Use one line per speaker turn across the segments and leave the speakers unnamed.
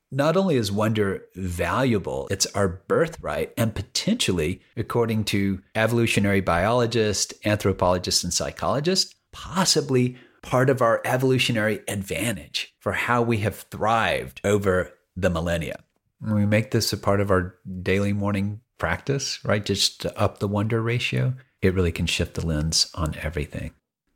Not only is wonder valuable, it's our birthright and potentially, according to evolutionary biologists, anthropologists, and psychologists, possibly part of our evolutionary advantage for how we have thrived over the millennia. When we make this a part of our daily morning practice, right, just to up the wonder ratio, it really can shift the lens on everything.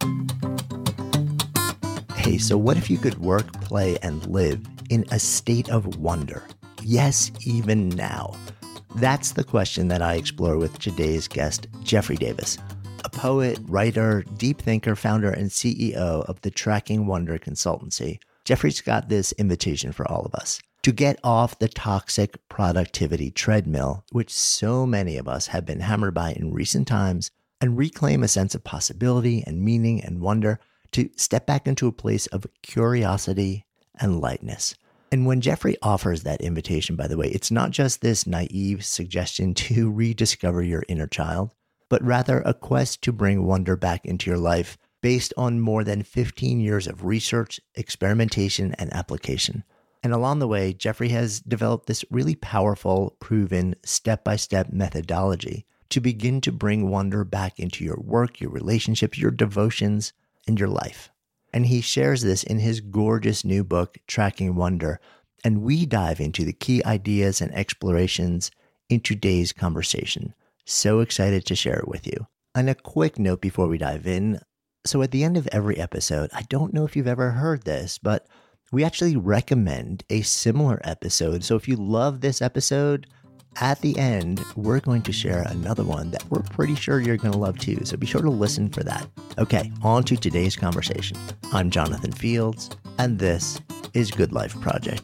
Hey, so what if you could work, play, and live in a state of wonder? Yes, even now. That's the question that I explore with today's guest, Jeffrey Davis, a poet, writer, deep thinker, founder, and CEO of the Tracking Wonder Consultancy. Jeffrey's got this invitation for all of us to get off the toxic productivity treadmill, which so many of us have been hammered by in recent times, and reclaim a sense of possibility and meaning and wonder, to step back into a place of curiosity and lightness. And when Jeffrey offers that invitation, by the way, it's not just this naive suggestion to rediscover your inner child, but rather a quest to bring wonder back into your life based on more than 15 years of research, experimentation, and application. And along the way, Jeffrey has developed this really powerful, proven, step-by-step methodology to begin to bring wonder back into your work, your relationships, your devotions, and your life. And he shares this in his gorgeous new book, Tracking Wonder. And we dive into the key ideas and explorations in today's conversation. So excited to share it with you. And a quick note before we dive in. So at the end of every episode, I don't know if you've ever heard this, but we actually recommend a similar episode. So if you love this episode, at the end, we're going to share another one that we're pretty sure you're going to love too. So be sure to listen for that. Okay, on to today's conversation. I'm Jonathan Fields, and this is Good Life Project.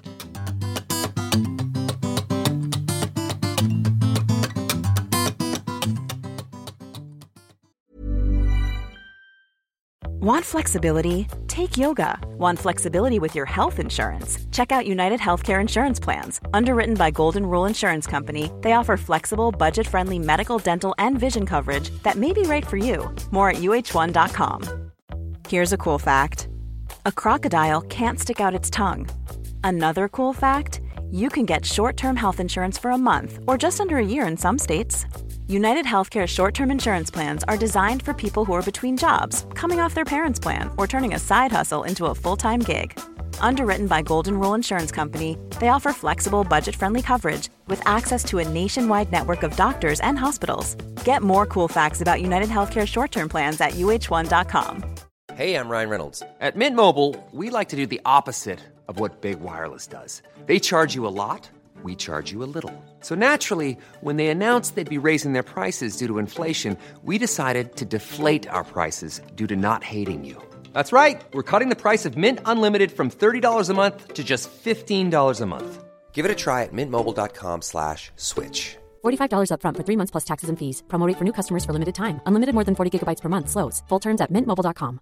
Want flexibility? Take yoga. Want flexibility with your health insurance? Check out United Healthcare Insurance Plans. Underwritten by Golden Rule Insurance Company, they offer flexible, budget-friendly medical, dental, and vision coverage that may be right for you. More at uh1.com. Here's a cool fact. A crocodile can't stick out its tongue. Another cool fact, you can get short-term health insurance for a month or just under a year in some states. United Healthcare short-term insurance plans are designed for people who are between jobs, coming off their parents' plan, or turning a side hustle into a full-time gig. Underwritten by Golden Rule Insurance Company, they offer flexible, budget-friendly coverage with access to a nationwide network of doctors and hospitals. Get more cool facts about United Healthcare short-term plans at uh1.com.
Hey, I'm Ryan Reynolds. At Mint Mobile, we like to do the opposite of what Big Wireless does. They charge you a lot. We charge you a little. So naturally, when they announced they'd be raising their prices due to inflation, we decided to deflate our prices due to not hating you. That's right. We're cutting the price of Mint Unlimited from $30 a month to just $15 a month. Give it a try at mintmobile.com/switch.
$45 up front for 3 months plus taxes and fees. Promo rate for new customers for limited time. Unlimited more than 40 gigabytes per month. Slows full terms at mintmobile.com.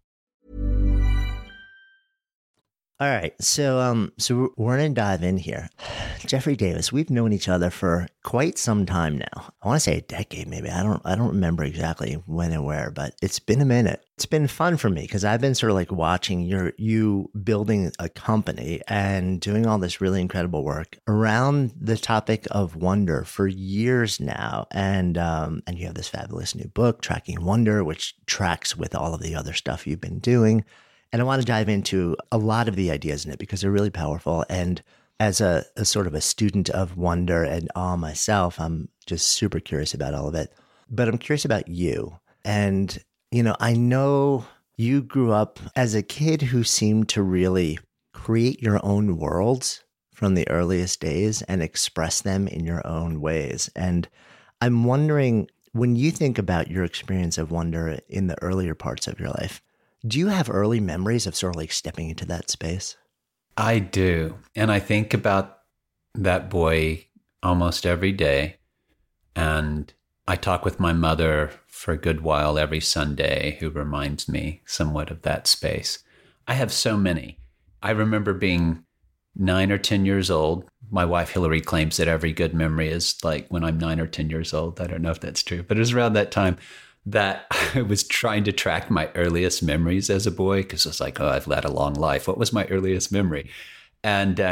All right, so we're going to dive in here. Jeffrey Davis, we've known each other for quite some time now. I want to say a decade, maybe. I don't remember exactly when and where, but it's been a minute. It's been fun for me because I've been sort of like watching you building a company and doing all this really incredible work around the topic of wonder for years now. And you have this fabulous new book, Tracking Wonder, which tracks with all of the other stuff you've been doing. And I want to dive into a lot of the ideas in it because they're really powerful. And as a sort of a student of wonder and awe myself, I'm just super curious about all of it. But I'm curious about you. And, I know you grew up as a kid who seemed to really create your own worlds from the earliest days and express them in your own ways. And I'm wondering, when you think about your experience of wonder in the earlier parts of your life, do you have early memories of sort of like stepping into that space?
I do. And I think about that boy almost every day. And I talk with my mother for a good while every Sunday, who reminds me somewhat of that space. I have so many. I remember being 9 or 10 years old. My wife, Hillary, claims that every good memory is like when I'm 9 or 10 years old. I don't know if that's true, but it was around that time that I was trying to track my earliest memories as a boy, because it's like, oh, I've led a long life. What was my earliest memory? And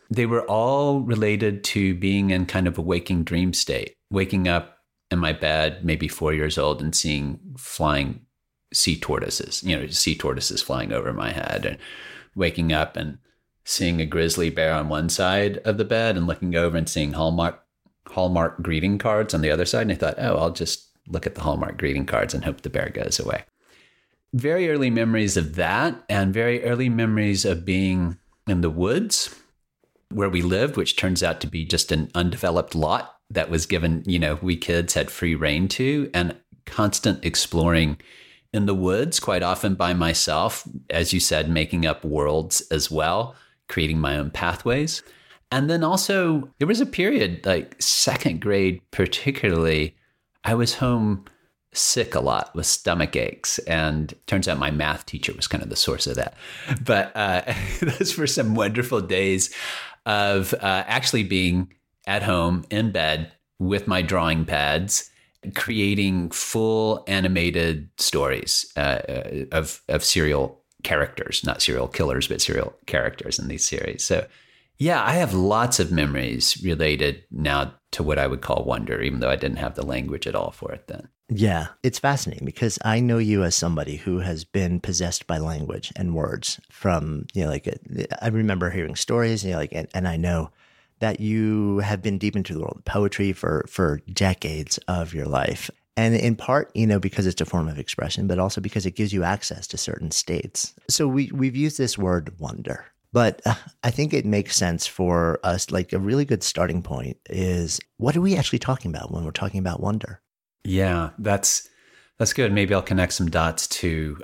they were all related to being in kind of a waking dream state, waking up in my bed, maybe 4 years old, and seeing flying sea tortoises, sea tortoises flying over my head, and waking up and seeing a grizzly bear on one side of the bed and looking over and seeing Hallmark greeting cards on the other side. And I thought, I'll just look at the Hallmark greeting cards and hope the bear goes away. Very early memories of that, and very early memories of being in the woods where we lived, which turns out to be just an undeveloped lot that was given, we kids had free reign to, and constant exploring in the woods, quite often by myself, as you said, making up worlds as well, creating my own pathways. And then also there was a period, like second grade particularly, I was home sick a lot with stomach aches, and turns out my math teacher was kind of the source of that. But those were some wonderful days of actually being at home in bed with my drawing pads, creating full animated stories of serial characters, not serial killers, but serial characters in these series. So yeah, I have lots of memories related now to what I would call wonder, even though I didn't have the language at all for it then.
Yeah, it's fascinating because I know you as somebody who has been possessed by language and words from, I remember hearing stories, and I know that you have been deep into the world of poetry for decades of your life. And in part, because it's a form of expression, but also because it gives you access to certain states. So we've used this word wonder, but I think it makes sense for us, like a really good starting point is, what are we actually talking about when we're talking about wonder?
Yeah, that's good. Maybe I'll connect some dots to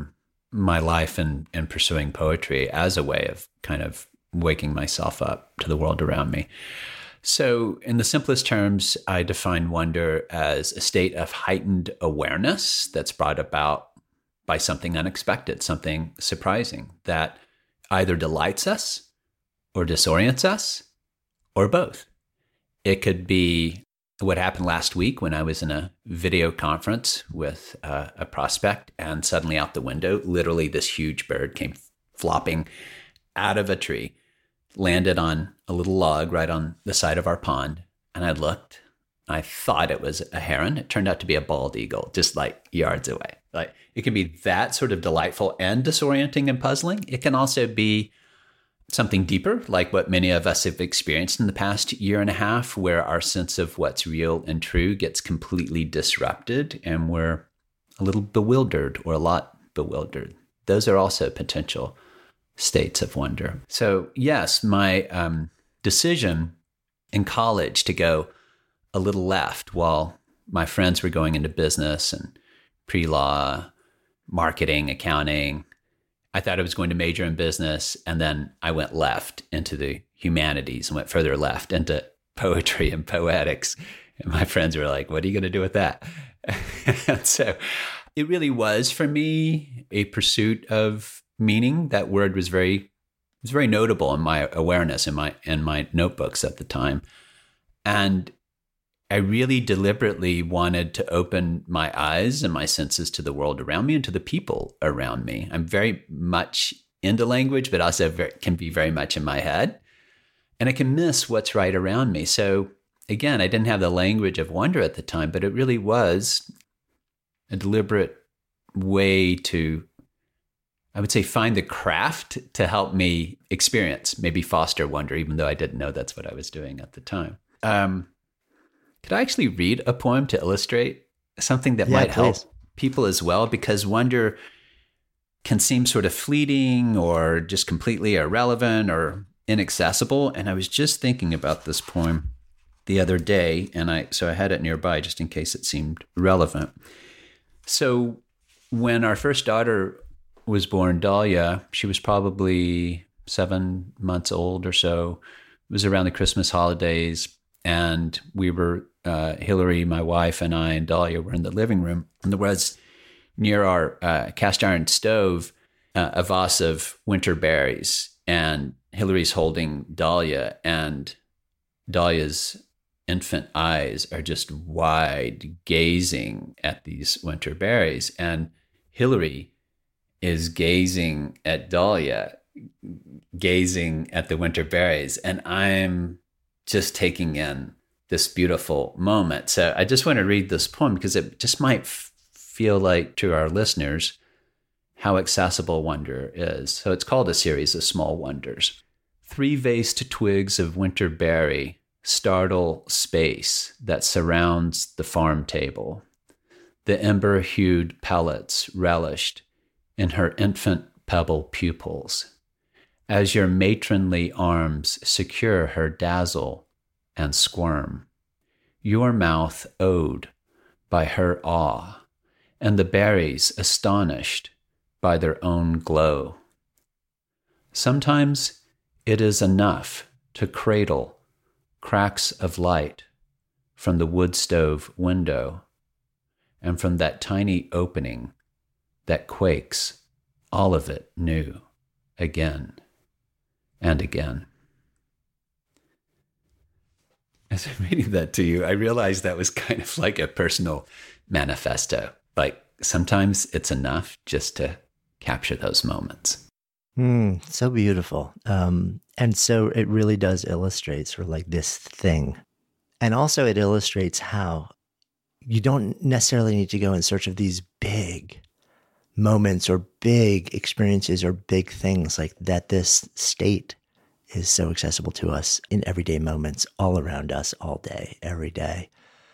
my life and pursuing poetry as a way of kind of waking myself up to the world around me. So in the simplest terms, I define wonder as a state of heightened awareness that's brought about by something unexpected, something surprising that either delights us or disorients us or both. It could be what happened last week when I was in a video conference with a prospect, and suddenly out the window, literally this huge bird came flopping out of a tree, landed on a little log right on the side of our pond. And I looked, I thought it was a heron. It turned out to be a bald eagle, just like yards away. Like, it can be that sort of delightful and disorienting and puzzling. It can also be something deeper, like what many of us have experienced in the past year and a half, where our sense of what's real and true gets completely disrupted and we're a little bewildered or a lot bewildered. Those are also potential states of wonder. So yes, my decision in college to go a little left while my friends were going into business and pre-law, marketing, accounting. I thought I was going to major in business, and then I went left into the humanities and went further left into poetry and poetics. And my friends were like, what are you going to do with that? And so it really was, for me, a pursuit of meaning. That word was very notable in my awareness, in my notebooks at the time. And I really deliberately wanted to open my eyes and my senses to the world around me and to the people around me. I'm very much into language, but also can be very much in my head. And I can miss what's right around me. So again, I didn't have the language of wonder at the time, but it really was a deliberate way to, I would say, find the craft to help me experience, maybe foster wonder, even though I didn't know that's what I was doing at the time. Could I actually read a poem to illustrate something that might help people as well? Because wonder can seem sort of fleeting or just completely irrelevant or inaccessible. And I was just thinking about this poem the other day, and so I had it nearby just in case it seemed relevant. So when our first daughter was born, Dahlia, she was probably 7 months old or so. It was around the Christmas holidays. And we were, Hillary, my wife, and I, and Dahlia were in the living room. And there was, near our cast iron stove, a vase of winter berries. And Hillary's holding Dahlia, and Dahlia's infant eyes are just wide, gazing at these winter berries. And Hillary is gazing at Dahlia gazing at the winter berries, and I'm just taking in this beautiful moment. So I just want to read this poem because it just might feel like to our listeners how accessible wonder is. So it's called A Series of Small Wonders. 3 vased twigs of winter berry startle space that surrounds the farm table. The ember-hued pellets relished in her infant pebble pupils, as your matronly arms secure her dazzle and squirm. Your mouth awed by her awe, and the berries astonished by their own glow. Sometimes it is enough to cradle cracks of light from the wood stove window and from that tiny opening that quakes all of it new again and again. As I'm reading that to you, I realized that was kind of like a personal manifesto. Like sometimes it's enough just to capture those moments.
So beautiful. And so it really does illustrate sort of like this thing. And also it illustrates how you don't necessarily need to go in search of these big moments or big experiences or big things, like that this state is so accessible to us in everyday moments all around us all day, every day.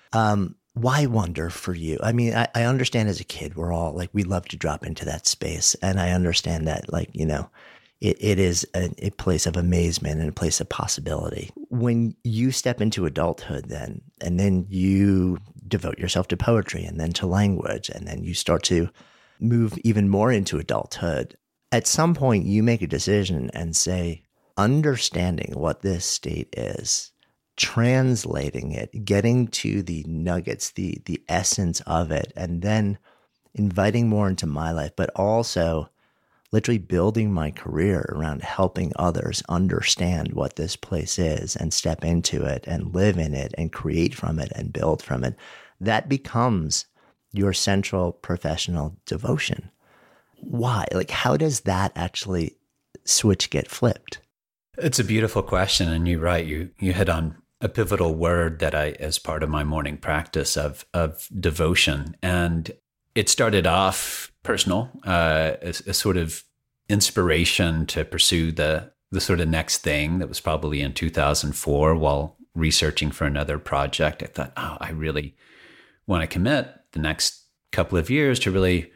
Why wonder for you? I mean, I understand as a kid, we're all like, we love to drop into that space. And I understand that, like, you know, it is a place of amazement and a place of possibility. When you step into adulthood then, and then you devote yourself to poetry and then to language, and then you start to move even more into adulthood, at some point you make a decision and say, understanding what this state is, translating it, getting to the nuggets, the essence of it, and then inviting more into my life, but also literally building my career around helping others understand what this place is and step into it and live in it and create from it and build from it. That becomes your central professional devotion. Why? Like, how does that actually switch get flipped?
It's a beautiful question. And you're right. You hit on a pivotal word that I, as part of my morning practice of devotion. And it started off personal, a sort of inspiration to pursue the sort of next thing. That was probably in 2004 while researching for another project. I thought, I really want to commit the next couple of years to really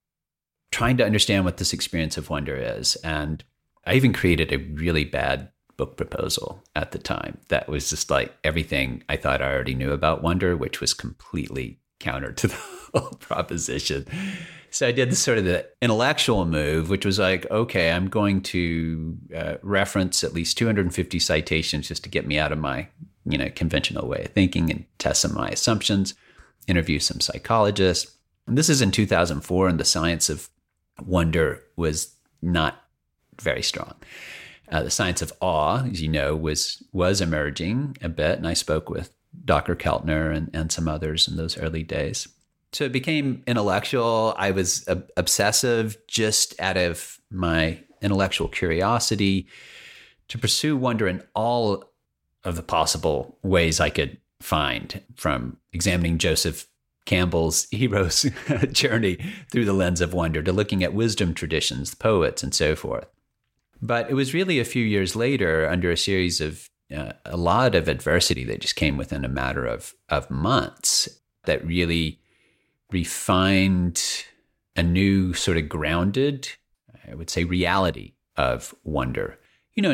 trying to understand what this experience of wonder is. And I even created a really bad book proposal at the time that was just like everything I thought I already knew about wonder, which was completely counter to the whole proposition. So I did this sort of the intellectual move, which was like, okay, I'm going to reference at least 250 citations just to get me out of my, conventional way of thinking and test some of my assumptions, interview some psychologists. And this is in 2004, and the science of wonder was not very strong. The science of awe, as you know, was emerging a bit, and I spoke with Dr. Keltner and some others in those early days. So it became intellectual. I was obsessive just out of my intellectual curiosity to pursue wonder in all of the possible ways I could find, from examining Joseph Campbell's hero's journey through the lens of wonder to looking at wisdom traditions, poets, and so forth. But it was really a few years later, under a series of a lot of adversity that just came within a matter of months, that really refined a new sort of grounded, I would say, reality of wonder. In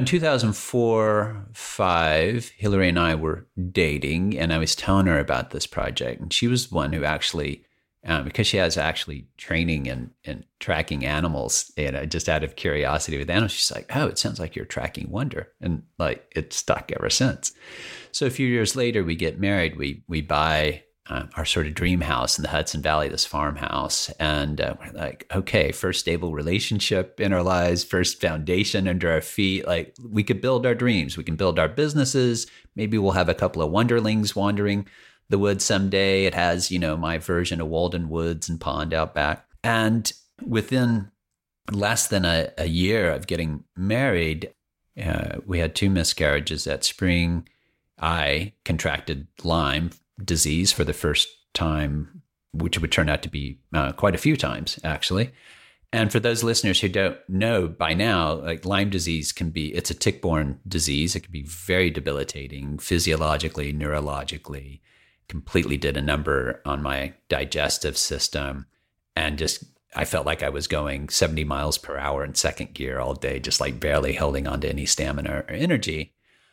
2004-05, Hillary and I were dating, and I was telling her about this project. And she was one who actually, because she has actually training in tracking animals, just out of curiosity with animals, she's like, oh, it sounds like you're tracking wonder. And like, it's stuck ever since. So a few years later, we get married. We buy our sort of dream house in the Hudson Valley, this farmhouse. And we're like, okay, first stable relationship in our lives, first foundation under our feet. Like, we could build our dreams. We can build our businesses. Maybe we'll have a couple of wonderlings wandering the woods someday. It has, my version of Walden Woods and Pond out back. And within less than a year of getting married, we had 2 miscarriages at spring. I contracted Lyme disease for the first time, which would turn out to be quite a few times, actually. And for those listeners who don't know by now, like Lyme disease it's a tick-borne disease. It can be very debilitating physiologically, neurologically, completely did a number on my digestive system. And I felt like I was going 70 miles per hour in second gear all day, just like barely holding on to any stamina or energy.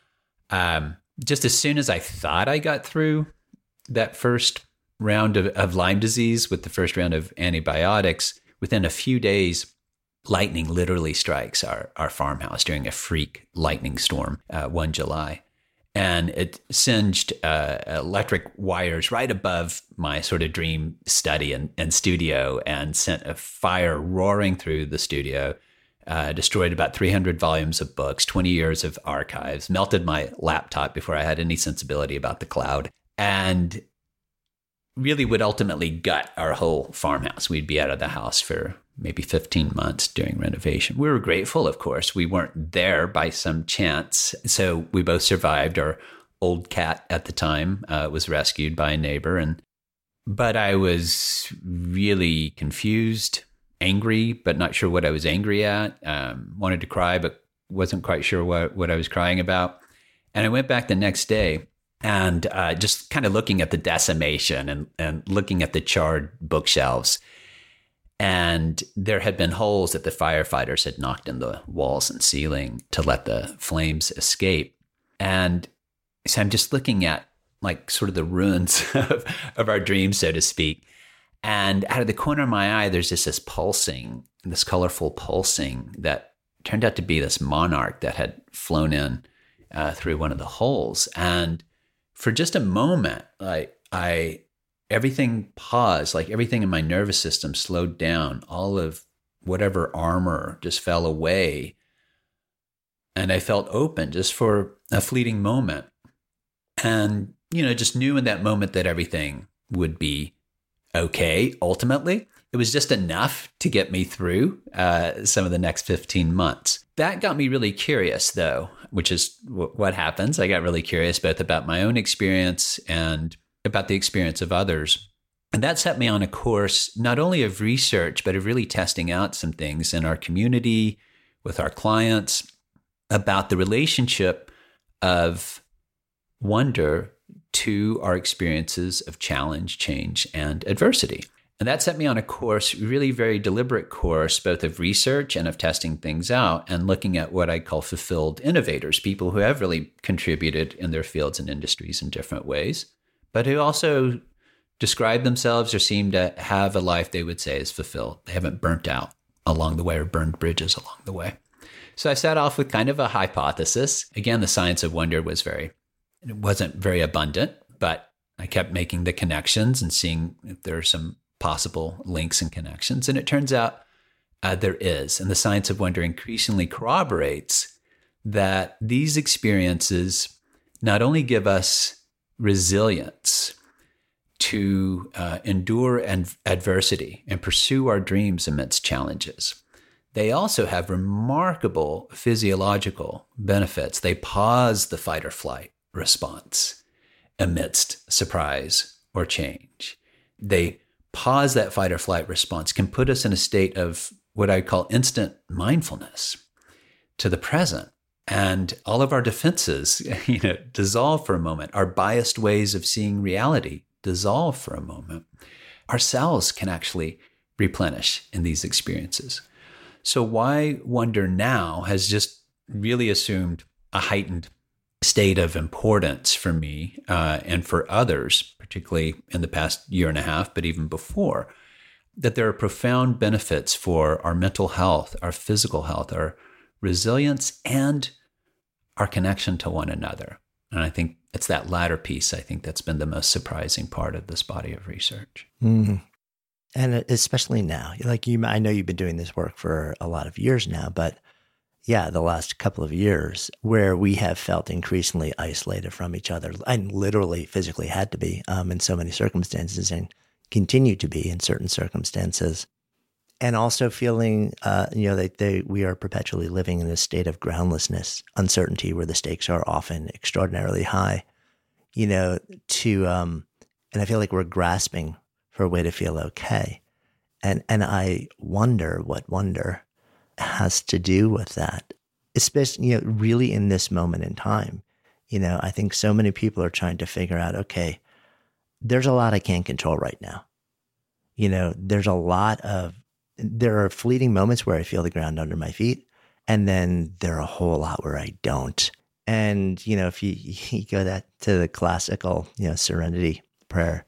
Just as soon as I thought I got through that first round of Lyme disease with the first round of antibiotics, within a few days, lightning literally strikes our farmhouse during a freak lightning storm one July. And it singed electric wires right above my sort of dream study and studio and sent a fire roaring through the studio, destroyed about 300 volumes of books, 20 years of archives, melted my laptop before I had any sensibility about the cloud, and really would ultimately gut our whole farmhouse. We'd be out of the house for maybe 15 months during renovation. We were grateful, of course. We weren't there by some chance. So we both survived. Our old cat at the time was rescued by a neighbor. But I was really confused, angry, but not sure what I was angry at. Wanted to cry, but wasn't quite sure what I was crying about. And I went back the next day and just kind of looking at the decimation and looking at the charred bookshelves. And there had been holes that the firefighters had knocked in the walls and ceiling to let the flames escape. And so I'm just looking at like sort of the ruins of our dreams, so to speak. And out of the corner of my eye, there's this pulsing, this colorful pulsing that turned out to be this monarch that had flown in through one of the holes. And for just a moment, everything paused, like everything in my nervous system slowed down. All of whatever armor just fell away. And I felt open just for a fleeting moment. And, just knew in that moment that everything would be okay. Ultimately, it was just enough to get me through some of the next 15 months. That got me really curious, though, which is what happens. I got really curious both about my own experience and about the experience of others. And that set me on a course, not only of research, but of really testing out some things in our community, with our clients, about the relationship of wonder to our experiences of challenge, change, and adversity. And that set me on a course, really very deliberate course, both of research and of testing things out and looking at what I call fulfilled innovators, people who have really contributed in their fields and industries in different ways, but who also describe themselves or seem to have a life they would say is fulfilled. They haven't burnt out along the way or burned bridges along the way. So I set off with kind of a hypothesis. Again, the science of wonder it wasn't very abundant, but I kept making the connections and seeing if there are some possible links and connections. And it turns out there is. And the science of wonder increasingly corroborates that these experiences not only give us resilience to endure adversity and pursue our dreams amidst challenges, they also have remarkable physiological benefits. They pause the fight or flight response amidst surprise or change. They pause that fight or flight response, can put us in a state of what I call instant mindfulness to the present. And all of our defenses, dissolve for a moment. Our biased ways of seeing reality dissolve for a moment. Our cells can actually replenish in these experiences. So why wonder now has just really assumed a heightened state of importance for me and for others, particularly in the past year and a half, but even before, that there are profound benefits for our mental health, our physical health, our resilience, and our connection to one another. And I think it's that latter piece, I think, that's been the most surprising part of this body of research.
Mm-hmm. And especially now, I know you've been doing this work for a lot of years now, but yeah, the last couple of years where we have felt increasingly isolated from each other and literally physically had to be in so many circumstances and continue to be in certain circumstances. And also feeling, that we are perpetually living in a state of groundlessness, uncertainty, where the stakes are often extraordinarily high. And I feel like we're grasping for a way to feel okay. And I wonder what wonder has to do with that, especially, really in this moment in time. I think so many people are trying to figure out, okay, there's a lot I can't control right now. There are fleeting moments where I feel the ground under my feet, and then there are a whole lot where I don't. And, if you go to the classical, serenity prayer,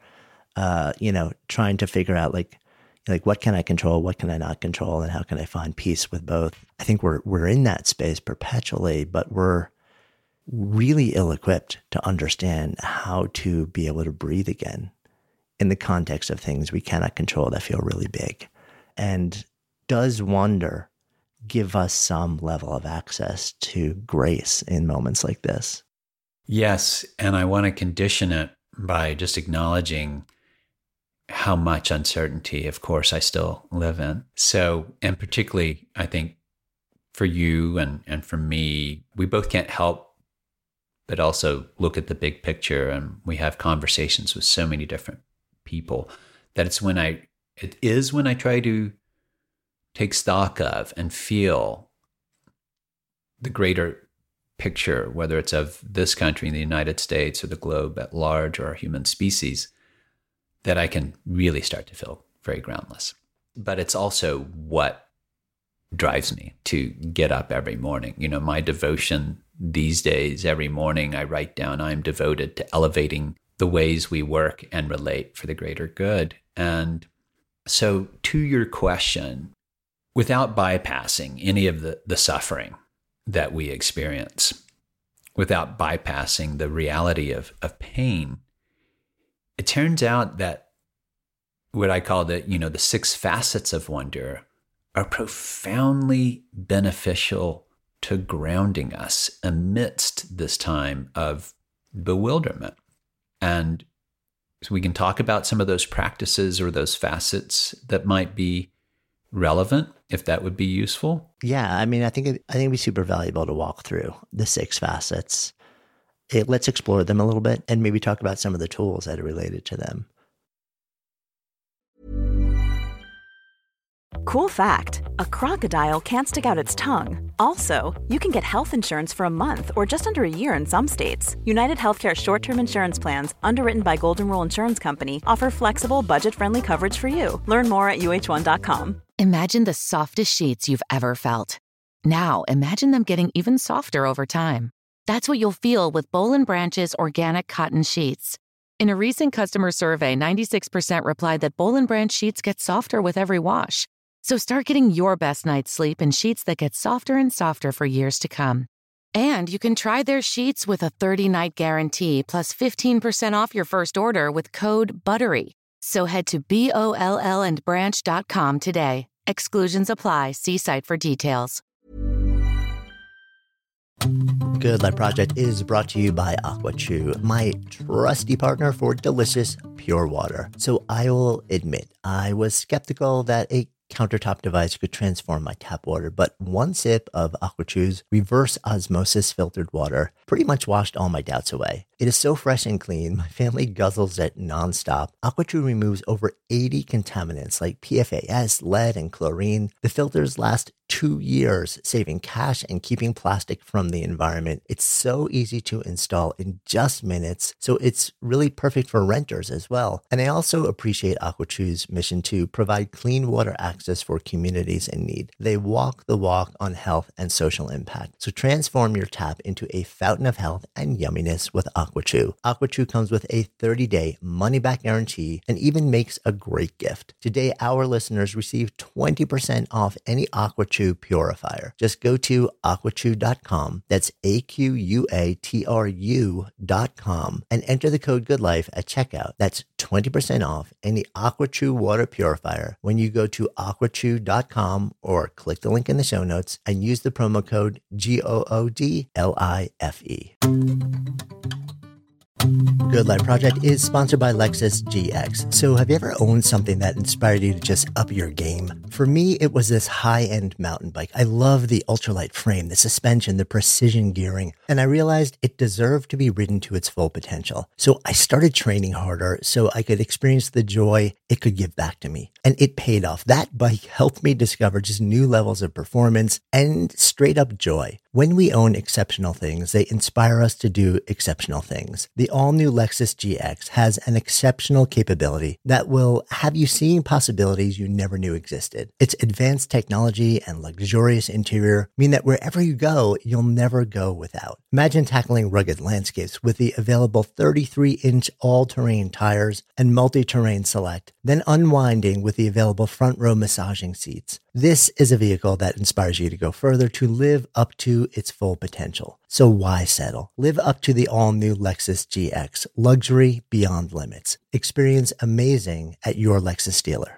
trying to figure out like what can I control, what can I not control, and how can I find peace with both? I think we're in that space perpetually, but we're really ill-equipped to understand how to be able to breathe again in the context of things we cannot control that feel really big. And does wonder give us some level of access to grace in moments like this?
Yes, and I want to condition it by just acknowledging how much uncertainty, of course, I still live in. So, and particularly, I think for you and for me, we both can't help but also look at the big picture, and we have conversations with so many different people that it is when I try to take stock of and feel the greater picture, whether it's of this country, the United States, or the globe at large, or our human species, that I can really start to feel very groundless. But it's also what drives me to get up every morning. My devotion these days, every morning I write down, I am devoted to elevating the ways we work and relate for the greater good. And so to your question, without bypassing any of the suffering that we experience, without bypassing the reality of pain, it turns out that what I call the 6 facets of wonder are profoundly beneficial to grounding us amidst this time of bewilderment. And so we can talk about some of those practices or those facets that might be relevant, if that would be useful.
Yeah, I think it'd be super valuable to walk through the 6 facets. Let's explore them a little bit and maybe talk about some of the tools that are related to them.
Cool fact, a crocodile can't stick out its tongue. Also, you can get health insurance for a month or just under a year in some states. United Healthcare short-term insurance plans, underwritten by Golden Rule Insurance Company, offer flexible, budget-friendly coverage for you. Learn more at uh1.com.
Imagine the softest sheets you've ever felt. Now, imagine them getting even softer over time. That's what you'll feel with Boll & Branch's organic cotton sheets. In a recent customer survey, 96% replied that Boll & Branch sheets get softer with every wash. So start getting your best night's sleep in sheets that get softer and softer for years to come. And you can try their sheets with a 30-night guarantee plus 15% off your first order with code BUTTERY. So head to BOLLandbranch.com today. Exclusions apply. See site for details.
Good Life Project is brought to you by AquaChew, my trusty partner for delicious, pure water. So I will admit, I was skeptical that a countertop device could transform my tap water, but one sip of AquaChew's reverse osmosis filtered water pretty much washed all my doubts away. It is so fresh and clean, my family guzzles it nonstop. AquaChew removes over 80 contaminants like PFAS, lead, and chlorine. The filters last 2 years, saving cash and keeping plastic from the environment. It's so easy to install in just minutes, so it's really perfect for renters as well. And I also appreciate AquaChew's mission to provide clean water access for communities in need. They walk the walk on health and social impact. So transform your tap into a fountain of health and yumminess with AquaChew. AquaChew comes with a 30-day money-back guarantee and even makes a great gift. Today, our listeners receive 20% off any AquaChew purifier. Just go to aquachew.com, that's AQUATRU.com, and enter the code GOODLIFE at checkout. That's 20% off any AquaChew water purifier when you go to aquachew.com or click the link in the show notes and use the promo code GOODLIFE. Good Life Project is sponsored by Lexus GX. So have you ever owned something that inspired you to just up your game? For me, it was this high-end mountain bike. I love the ultralight frame, the suspension, the precision gearing, and I realized it deserved to be ridden to its full potential. So I started training harder so I could experience the joy it could give back to me. And it paid off. That bike helped me discover just new levels of performance and straight up joy. When we own exceptional things, they inspire us to do exceptional things. The all-new Lexus GX has an exceptional capability that will have you seeing possibilities you never knew existed. Its advanced technology and luxurious interior mean that wherever you go, you'll never go without. Imagine tackling rugged landscapes with the available 33-inch all-terrain tires and multi-terrain select, then unwinding with the available front-row massaging seats. This is a vehicle that inspires you to go further, to live up to its full potential. So why settle? Live up to the all-new Lexus GX, luxury beyond limits. Experience amazing at your Lexus dealer.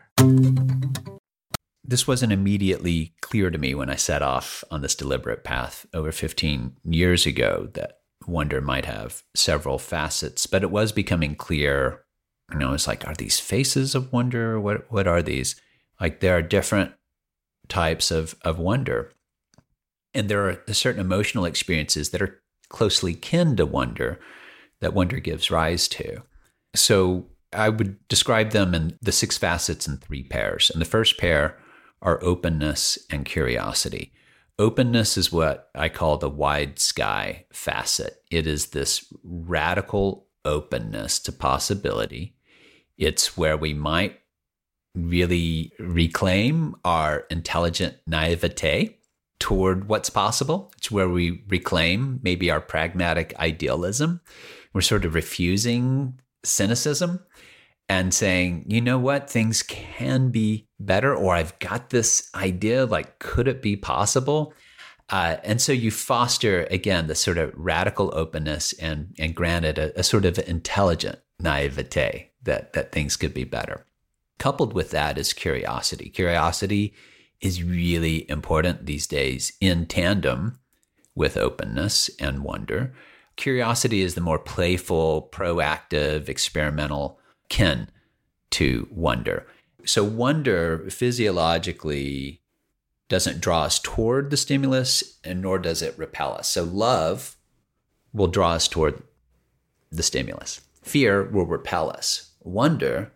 This wasn't immediately clear to me when I set off on this deliberate path over 15 years ago that wonder might have several facets, but it was becoming clear. It's like, are these faces of wonder? What are these? Like, there are different types of wonder. And there are certain emotional experiences that are closely kin to wonder that wonder gives rise to. So I would describe them in the 6 facets in 3 pairs. And the first pair are openness and curiosity. Openness is what I call the wide sky facet. It is this radical openness to possibility. It's where we might really reclaim our intelligent naivete toward what's possible. It's where we reclaim maybe our pragmatic idealism. We're sort of refusing cynicism and saying, you know what, things can be better, or I've got this idea, like, could it be possible? And so you foster, again, this sort of radical openness and granted a sort of intelligent naivete that things could be better. Coupled with that is curiosity. Curiosity is really important these days in tandem with openness and wonder. Curiosity is the more playful, proactive, experimental kin to wonder. So wonder physiologically doesn't draw us toward the stimulus, and nor does it repel us. So love will draw us toward the stimulus. Fear will repel us. Wonder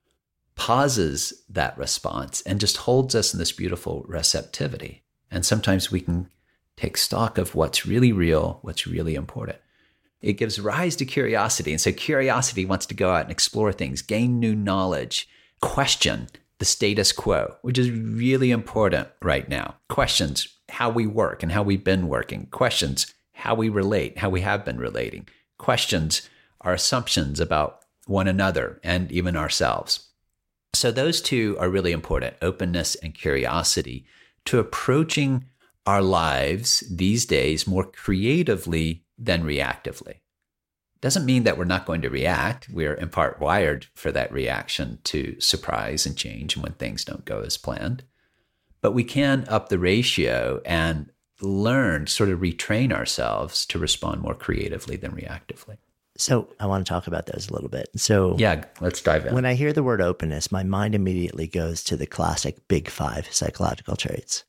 pauses that response and just holds us in this beautiful receptivity. And sometimes we can take stock of what's really real, what's really important. It gives rise to curiosity. And so curiosity wants to go out and explore things, gain new knowledge, question the status quo, which is really important right now. Questions how we work and how we've been working. Questions how we relate, how we have been relating. Questions our assumptions about one another and even ourselves. So those 2 are really important, openness and curiosity, to approaching our lives these days more creatively than reactively. Doesn't mean that we're not going to react. We're in part wired for that reaction to surprise and change when things don't go as planned. But we can up the ratio and learn, sort of retrain ourselves to respond more creatively than reactively.
So I want to talk about those a little bit. So
yeah, let's dive in.
When I hear the word openness, my mind immediately goes to the classic Big 5 psychological traits.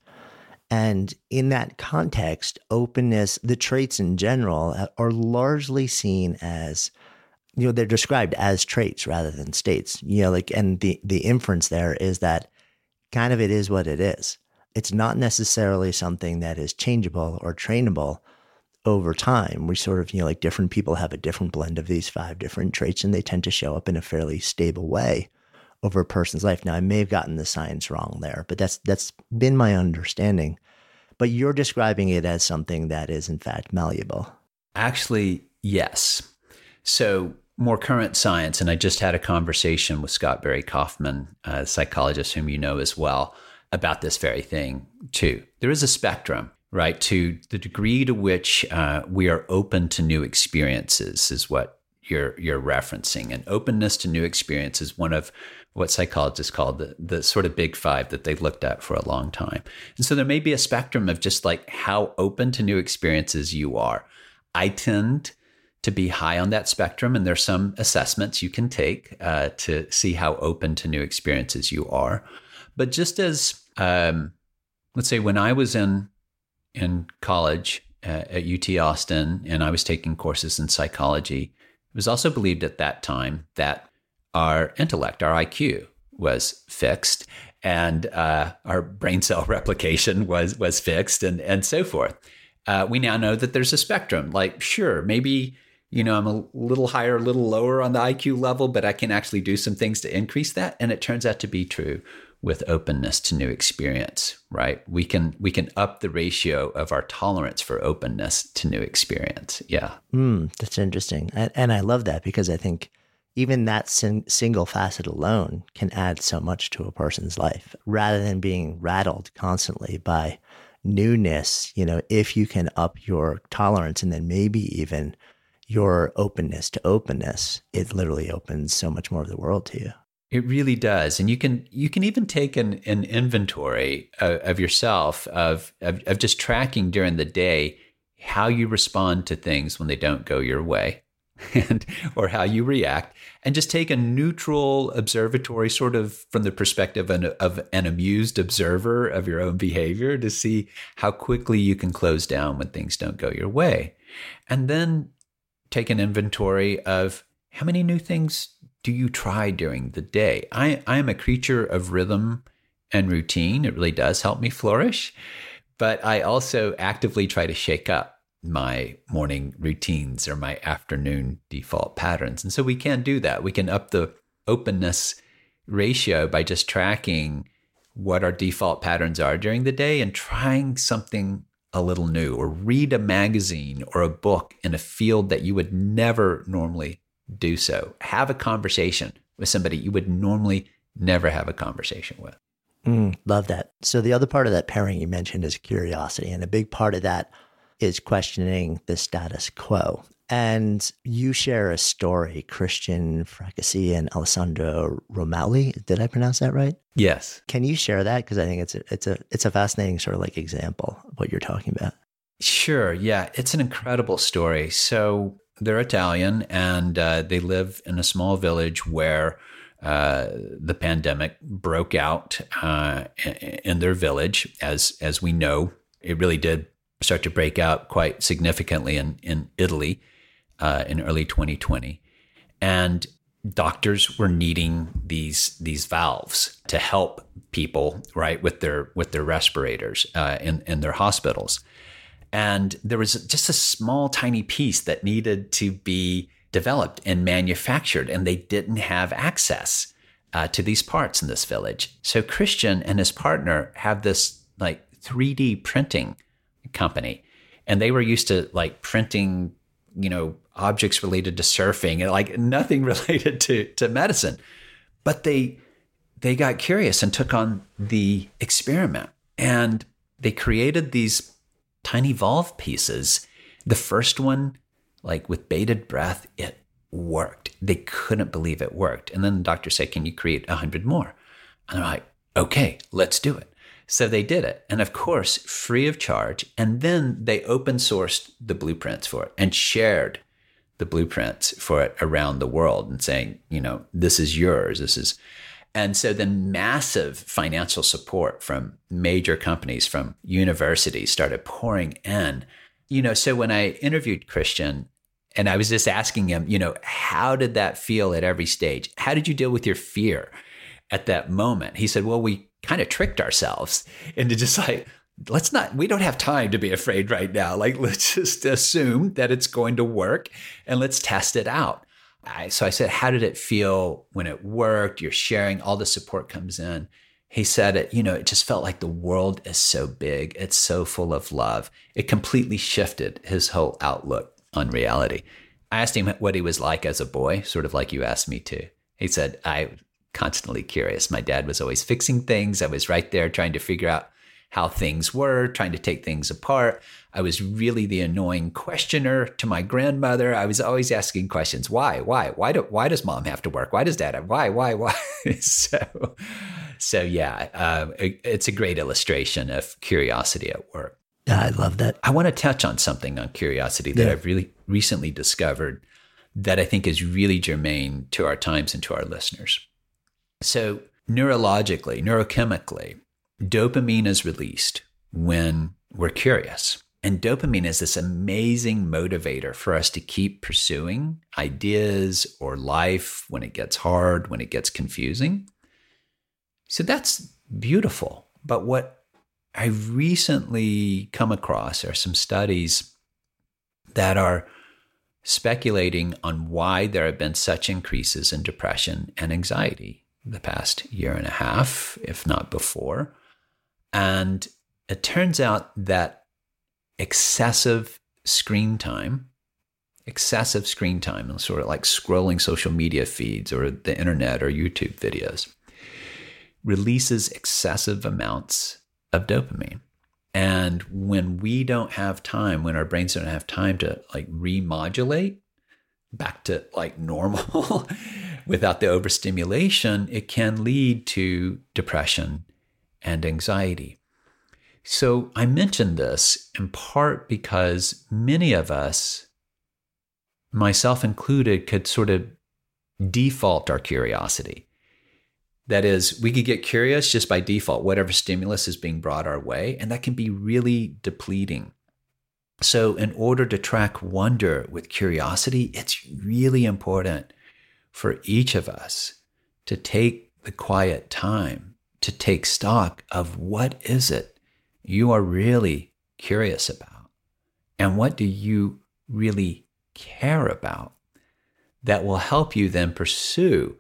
And in that context, openness, the traits in general are largely seen as, they're described as traits rather than states, and the inference there is that kind of it is what it is. It's not necessarily something that is changeable or trainable over time. We sort of, different people have a different blend of these 5 different traits, and they tend to show up in a fairly stable way over a person's life. Now, I may have gotten the science wrong there, but that's been my understanding. But you're describing it as something that is, in fact, malleable.
Actually, yes. So more current science, and I just had a conversation with Scott Barry Kaufman, a psychologist whom you know as well, about this very thing too. There is a spectrum, right? To the degree to which we are open to new experiences is what you're referencing. And openness to new experiences is one of what psychologists call the sort of Big 5 that they've looked at for a long time. And so there may be a spectrum of just like how open to new experiences you are. I tend to be high on that spectrum, and there's some assessments you can take to see how open to new experiences you are. But just as let's say when I was in college at UT Austin and I was taking courses in psychology, it was also believed at that time that our intellect, our IQ, was fixed, and our brain cell replication was fixed, and so forth. We now know that there's a spectrum. Like, sure, maybe, I'm a little higher, a little lower on the IQ level, but I can actually do some things to increase that. And it turns out to be true with openness to new experience, right? We can up the ratio of our tolerance for openness to new experience. Yeah.
That's interesting. And I love that, because I think even that single facet alone can add so much to a person's life, rather than being rattled constantly by newness. If you can up your tolerance and then maybe even your openness to openness, it literally opens so much more of the world to you.
It really does. And you can even take an inventory of yourself, of just tracking during the day how you respond to things when they don't go your way, or how you react, and just take a neutral observatory, sort of from the perspective of an amused observer of your own behavior, to see how quickly you can close down when things don't go your way. And then take an inventory of how many new things do you try during the day. I am a creature of rhythm and routine. It really does help me flourish. But I also actively try to shake up my morning routines or my afternoon default patterns. And so we can do that. We can up the openness ratio by just tracking what our default patterns are during the day and trying something a little new, or read a magazine or a book in a field that you would never normally do so. Have a conversation with somebody you would normally never have a conversation with.
Love that. So the other part of that pairing you mentioned is curiosity. And a big part of that is questioning the status quo. And you share a story, Christian Fracassi and Alessandro Romali. Did I pronounce that right?
Yes.
Can you share that? Because I think it's a fascinating sort of like example of what you're talking about.
Sure. Yeah. It's an incredible story. So they're Italian, and they live in a small village where the pandemic broke out in their village. As we know, it really did start to break out quite significantly in Italy in early 2020. And doctors were needing these valves to help people, right, with their respirators in their hospitals. And there was just a small, tiny piece that needed to be developed and manufactured, and they didn't have access to these parts in this village. So Christian and his partner have this like 3D printing company, and they were used to like printing, objects related to surfing and like nothing related to medicine. But they got curious and took on the experiment, and they created these tiny valve pieces. The first one, like with bated breath, it worked. They couldn't believe it worked. And then the doctor said, "Can you create 100 more?" And they're like, "Okay, let's do it." So they did it. And of course, free of charge. And then they open sourced the blueprints for it and shared the blueprints for it around the world and saying, this is yours. And so then massive financial support from major companies, from universities started pouring in. So when I interviewed Christian, and I was just asking him, how did that feel at every stage? How did you deal with your fear at that moment? He said, well, we kind of tricked ourselves into just like, we don't have time to be afraid right now. Like, let's just assume that it's going to work and let's test it out. So I said, how did it feel when it worked? You're sharing, all the support comes in. He said, it just felt like the world is so big. It's so full of love. It completely shifted his whole outlook on reality. I asked him what he was like as a boy, sort of like you asked me to. He said, I constantly curious. My dad was always fixing things. I was right there trying to figure out how things were, trying to take things apart. I was really the annoying questioner to my grandmother. I was always asking questions. Why does mom have to work? Why does dad have? Why? So yeah, it's a great illustration of curiosity at work.
I love that.
I want to touch on something on curiosity that I've really recently discovered that I think is really germane to our times and to our listeners. So neurologically, neurochemically, dopamine is released when we're curious. And dopamine is this amazing motivator for us to keep pursuing ideas or life when it gets hard, when it gets confusing. So that's beautiful. But what I recently come across are some studies that are speculating on why there have been such increases in depression and anxiety the past year and a half, if not before. And it turns out that excessive screen time, and sort of like scrolling social media feeds or the internet or YouTube videos, releases excessive amounts of dopamine. And when we don't have time, when our brains don't have time to like remodulate back to like normal without the overstimulation, it can lead to depression and anxiety. So I mentioned this in part because many of us, myself included, could sort of default our curiosity. That is, we could get curious just by default, whatever stimulus is being brought our way, and that can be really depleting. So in order to track wonder with curiosity, it's really important for each of us to take the quiet time to take stock of what is it you are really curious about, and what do you really care about that will help you then pursue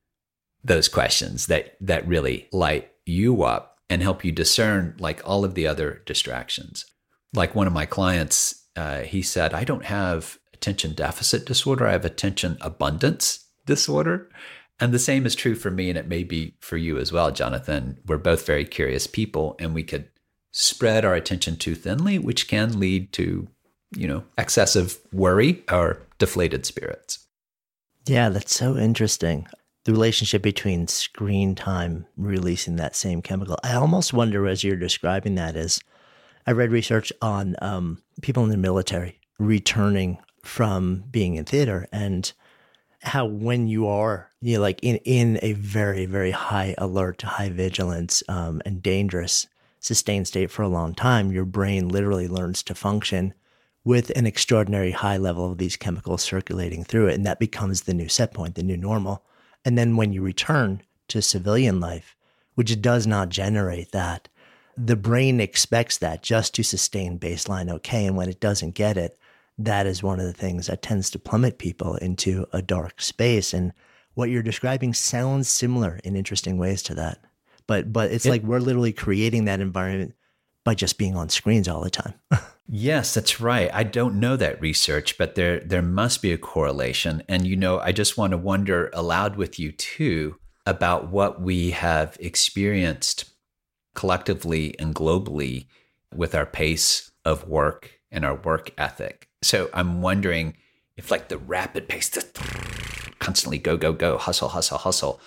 those questions that really light you up and help you discern like all of the other distractions. Like one of my clients, he said, I don't have attention deficit disorder, I have attention abundance disorder. And the same is true for me, and it may be for you as well, Jonathan. We're both very curious people, and we could spread our attention too thinly, which can lead to, excessive worry or deflated spirits.
Yeah, that's so interesting. The relationship between screen time releasing that same chemical. I almost wonder, as you're describing that, is I read research on people in the military returning from being in theater, and how when you are like in a very, very high alert, high vigilance, and dangerous sustained state for a long time, your brain literally learns to function with an extraordinary high level of these chemicals circulating through it. And that becomes the new set point, the new normal. And then when you return to civilian life, which does not generate that, the brain expects that just to sustain baseline okay. And when it doesn't get it, that is one of the things that tends to plummet people into a dark space. And what you're describing sounds similar in interesting ways to that. But it's like we're literally creating that environment by just being on screens all the time.
Yes, that's right. I don't know that research, but there must be a correlation. And, I just want to wonder aloud with you too about what we have experienced collectively and globally with our pace of work and our work ethic. So I'm wondering if like the rapid pace, constantly go, go, go, hustle, hustle, hustle,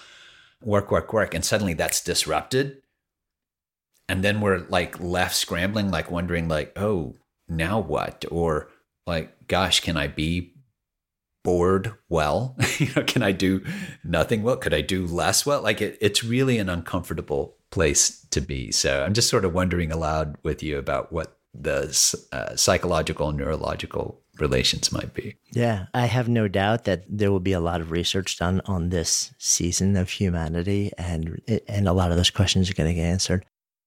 work, and suddenly that's disrupted. And then we're like left scrambling, like wondering like, oh, now what? Or like, gosh, can I be bored well? Can I do nothing well? Could I do less well? Like it's really an uncomfortable place to be. So I'm just sort of wondering aloud with you about what the psychological and neurological relations might be.
Yeah, I have no doubt that there will be a lot of research done on this season of humanity, and a lot of those questions are going to get answered.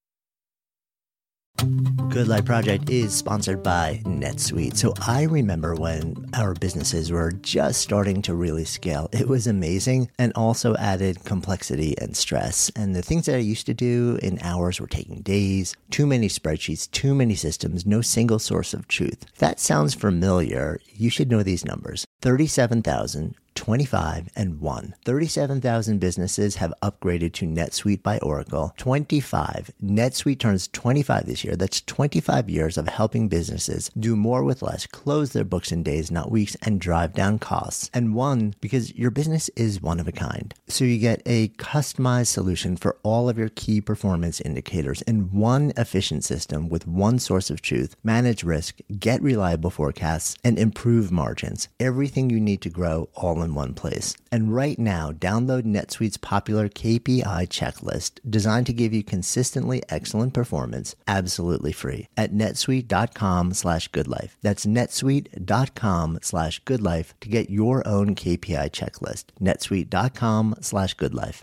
Good Life Project is sponsored by NetSuite. So I remember when our businesses were just starting to really scale. It was amazing, and also added complexity and stress. And the things that I used to do in hours were taking days, too many spreadsheets, too many systems, no single source of truth. If that sounds familiar, you should know these numbers. 37,000, 25, and 1. 37,000 businesses have upgraded to NetSuite by Oracle. 25. NetSuite turns 25 this year. That's 25 years of helping businesses do more with less, close their books in days, not weeks, and drive down costs. And 1, because your business is one of a kind. So you get a customized solution for all of your key performance indicators in one efficient system with one source of truth, manage risk, get reliable forecasts, and improve margins. Everything you need to grow all in one place. And right now, download NetSuite's popular KPI checklist designed to give you consistently excellent performance absolutely free at netsuite.com/goodlife. That's netsuite.com/goodlife to get your own KPI checklist. netsuite.com/goodlife.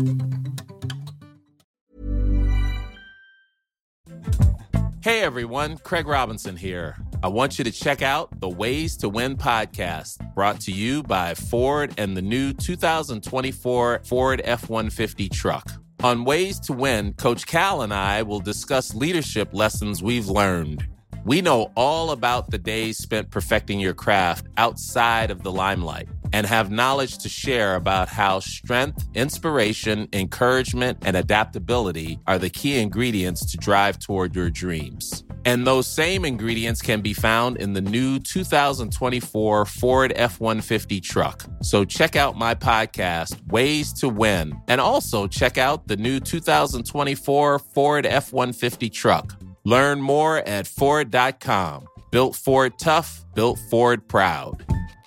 Hey everyone, Craig Robinson here. I want you to check out the Ways to Win podcast, brought to you by Ford and the new 2024 Ford F-150 truck. On Ways to Win, Coach Cal and I will discuss leadership lessons we've learned. We know all about the days spent perfecting your craft outside of the limelight and have knowledge to share about how strength, inspiration, encouragement, and adaptability are the key ingredients to drive toward your dreams. And those same ingredients can be found in the new 2024 Ford F-150 truck. So check out my podcast, Ways to Win, and also check out the new 2024 Ford F-150 truck. Learn more at Ford.com. Built Ford tough, built Ford proud.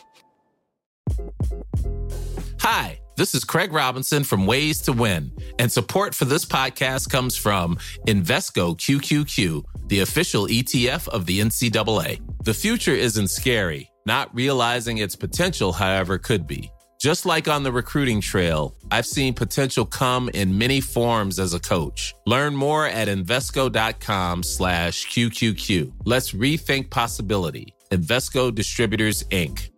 Hi, this is Craig Robinson from Ways to Win, and support for this podcast comes from Invesco QQQ, the official ETF of the NCAA. The future isn't scary. Not realizing its potential, however, could be. Just like on the recruiting trail, I've seen potential come in many forms as a coach. Learn more at Invesco.com/QQQ. Let's rethink possibility. Invesco Distributors, Inc.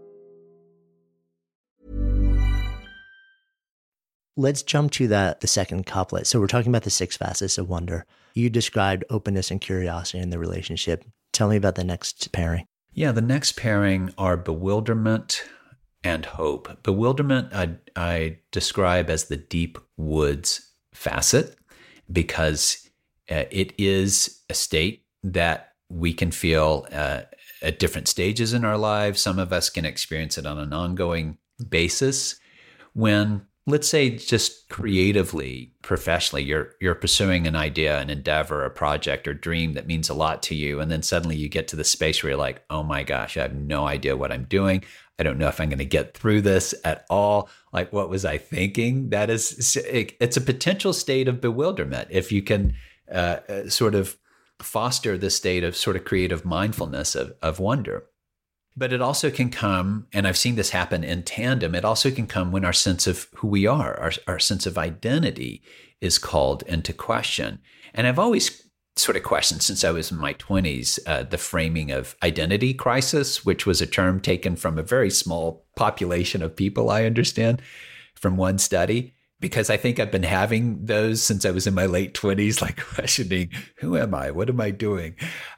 Let's jump to the second couplet. So we're talking about the 6 facets of wonder. You described openness and curiosity in the relationship. Tell me about the next pairing.
Yeah, the next pairing are bewilderment and hope. Bewilderment I describe as the deep woods facet because it is a state that we can feel at different stages in our lives. Some of us can experience it on an ongoing basis when, let's say, just creatively, professionally, you're pursuing an idea, an endeavor, a project or dream that means a lot to you. And then suddenly you get to the space where you're like, oh my gosh, I have no idea what I'm doing. I don't know if I'm going to get through this at all. Like, what was I thinking? It's a potential state of bewilderment if you can sort of foster this state of sort of creative mindfulness of wonder. But it also can come, and I've seen this happen in tandem, it also can come when our sense of who we are, our sense of identity is called into question. And I've always sort of questioned since I was in my 20s, the framing of identity crisis, which was a term taken from a very small population of people, I understand, from one study, because I think I've been having those since I was in my late 20s, like questioning, who am I? What am I doing?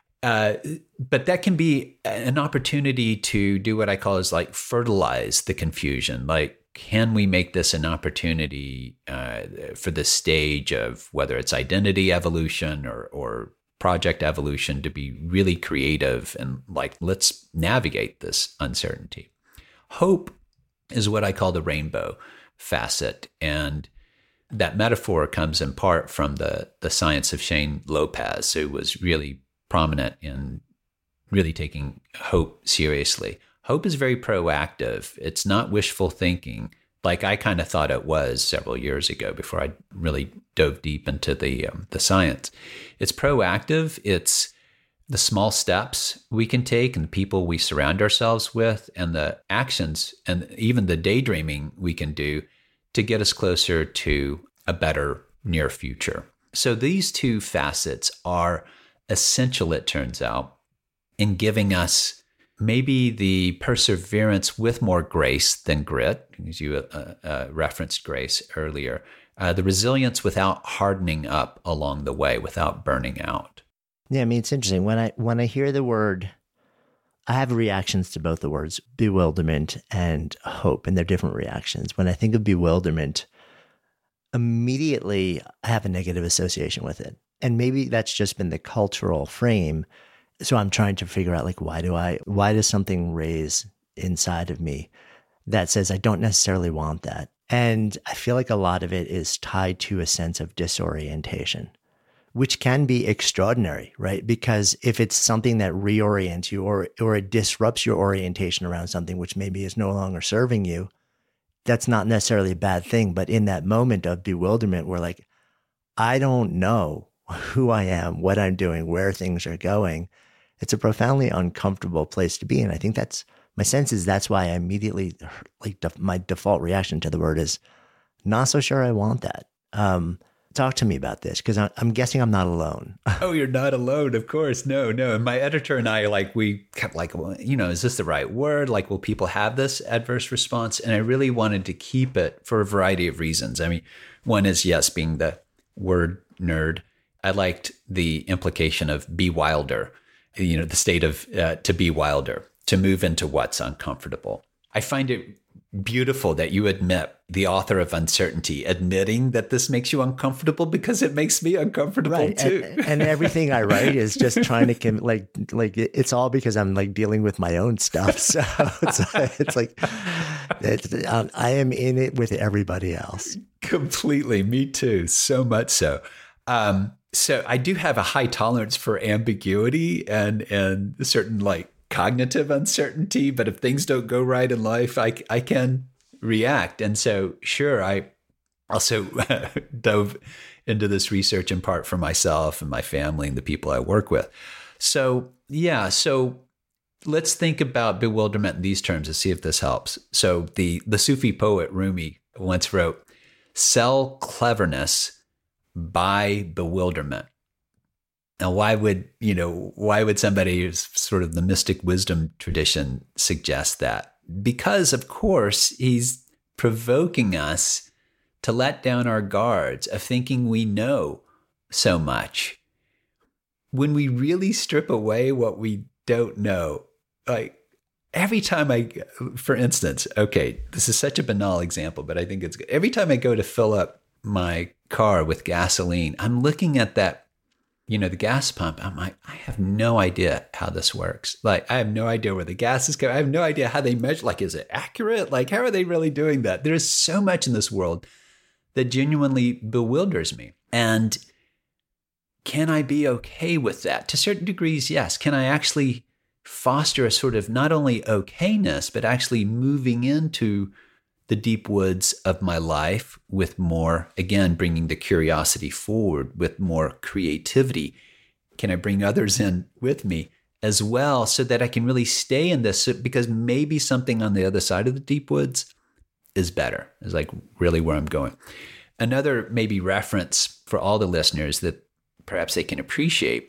But that can be an opportunity to do what I call is like fertilize the confusion. Like, can we make this an opportunity for the stage of whether it's identity evolution or project evolution to be really creative and like, let's navigate this uncertainty. Hope is what I call the rainbow facet. And that metaphor comes in part from the science of Shane Lopez, who was really prominent in really taking hope seriously. Hope is very proactive. It's not wishful thinking like I kind of thought it was several years ago before I really dove deep into the science. It's proactive. It's the small steps we can take and the people we surround ourselves with and the actions and even the daydreaming we can do to get us closer to a better near future. So these two facets are essential, it turns out, in giving us maybe the perseverance with more grace than grit, as you referenced grace earlier, the resilience without hardening up along the way, without burning out.
Yeah, I mean, it's interesting. When I hear the word, I have reactions to both the words bewilderment and hope, and they're different reactions. When I think of bewilderment, immediately I have a negative association with it. And maybe that's just been the cultural frame. So I'm trying to figure out, like, why does something raise inside of me that says I don't necessarily want that? And I feel like a lot of it is tied to a sense of disorientation, which can be extraordinary, right? Because if it's something that reorients you or it disrupts your orientation around something which maybe is no longer serving you, that's not necessarily a bad thing. But in that moment of bewilderment, we're like, I don't know who I am, what I'm doing, where things are going. It's a profoundly uncomfortable place to be. And I think my sense is that's why I immediately, my default reaction to the word is not so sure I want that. Talk to me about this, because I'm guessing I'm not alone.
Oh, you're not alone, of course. No. And my editor and I, we kept well, is this the right word? Will people have this adverse response? And I really wanted to keep it for a variety of reasons. I mean, one is, yes, being the word nerd. I liked the implication of be wilder, the state of to be wilder, to move into what's uncomfortable. I find it beautiful that you admit, the author of Uncertainty, admitting that this makes you uncomfortable, because it makes me uncomfortable too.
And everything I write is just trying to it's all because I'm dealing with my own stuff. So I am in it with everybody else.
Completely. Me too. So much so. So I do have a high tolerance for ambiguity and certain cognitive uncertainty, but if things don't go right in life, I can react. And so, sure, I also dove into this research in part for myself and my family and the people I work with. So, yeah, let's think about bewilderment in these terms to see if this helps. So the Sufi poet Rumi once wrote, "Sell cleverness, buy bewilderment." Now, why would somebody who's sort of the mystic wisdom tradition suggest that? Because, of course, he's provoking us to let down our guards of thinking we know so much. When we really strip away what we don't know, every time for instance, okay, this is such a banal example, but I think it's good. Every time I go to fill up my car with gasoline, I'm looking at that, the gas pump. I'm like, I have no idea how this works. I have no idea where the gas is going. I have no idea how they measure. Is it accurate? How are they really doing that? There's so much in this world that genuinely bewilders me. And can I be okay with that? To certain degrees, yes. Can I actually foster a sort of not only okayness, but actually moving into the deep woods of my life with more, again, bringing the curiosity forward with more creativity? Can I bring others in with me as well so that I can really stay in this? Because maybe something on the other side of the deep woods is better, is really where I'm going. Another maybe reference for all the listeners that perhaps they can appreciate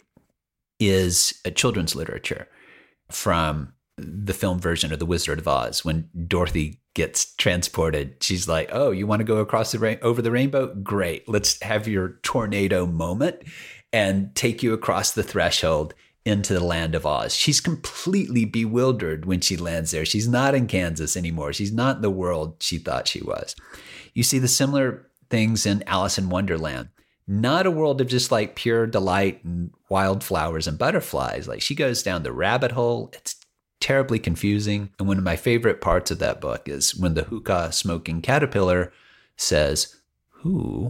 is a children's literature from the film version of The Wizard of Oz. When Dorothy gets transported, she's like, "Oh, you want to go across over the rainbow? Great. Let's have your tornado moment and take you across the threshold into the land of Oz." She's completely bewildered when she lands there. She's not in Kansas anymore. She's not in the world she thought she was. You see the similar things in Alice in Wonderland. Not a world of just pure delight and wildflowers and butterflies. She goes down the rabbit hole. It's terribly confusing. And one of my favorite parts of that book is when the hookah smoking caterpillar says, "Who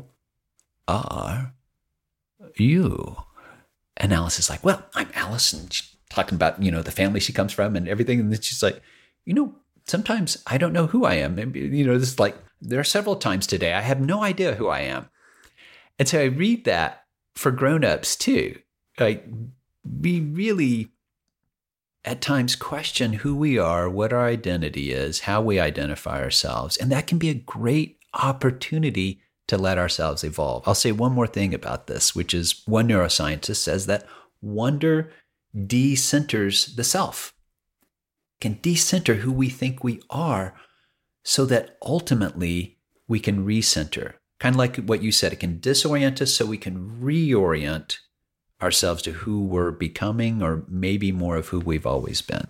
are you?" And Alice is like, "Well, I'm Alice." And she's talking about, the family she comes from and everything. And then she's like, sometimes I don't know who I am. Maybe, this is there are several times today I have no idea who I am. And so I read that for grownups too. We really at times question who we are, what our identity is, how we identify ourselves. And that can be a great opportunity to let ourselves evolve. I'll say one more thing about this, which is one neuroscientist says that wonder de-centers the self, can de-center who we think we are so that ultimately we can recenter. Kind of like what you said, it can disorient us so we can reorient ourselves to who we're becoming, or maybe more of who we've always been.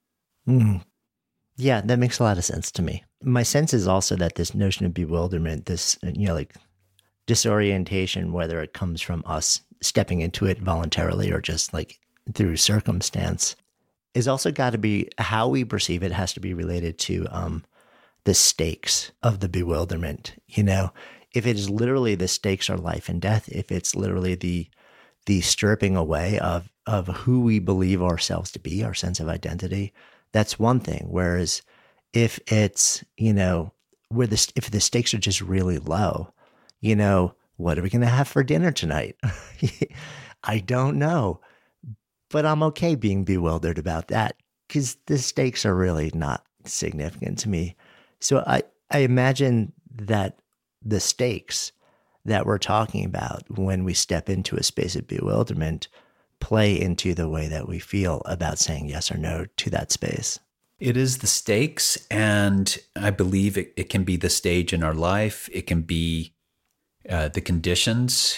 Yeah, that makes a lot of sense to me. My sense is also that this notion of bewilderment, this, disorientation, whether it comes from us stepping into it voluntarily or just through circumstance, is also got to be how we perceive it has to be related to the stakes of the bewilderment. If it is literally the stakes are life and death, if it's literally the the stripping away of who we believe ourselves to be, our sense of identity, that's one thing. Whereas if it's, if the stakes are just really low, what are we going to have for dinner tonight? I don't know, but I'm okay being bewildered about that because the stakes are really not significant to me. So I imagine that the stakes that we're talking about when we step into a space of bewilderment play into the way that we feel about saying yes or no to that space.
It is the stakes, and I believe it can be the stage in our life. It can be the conditions.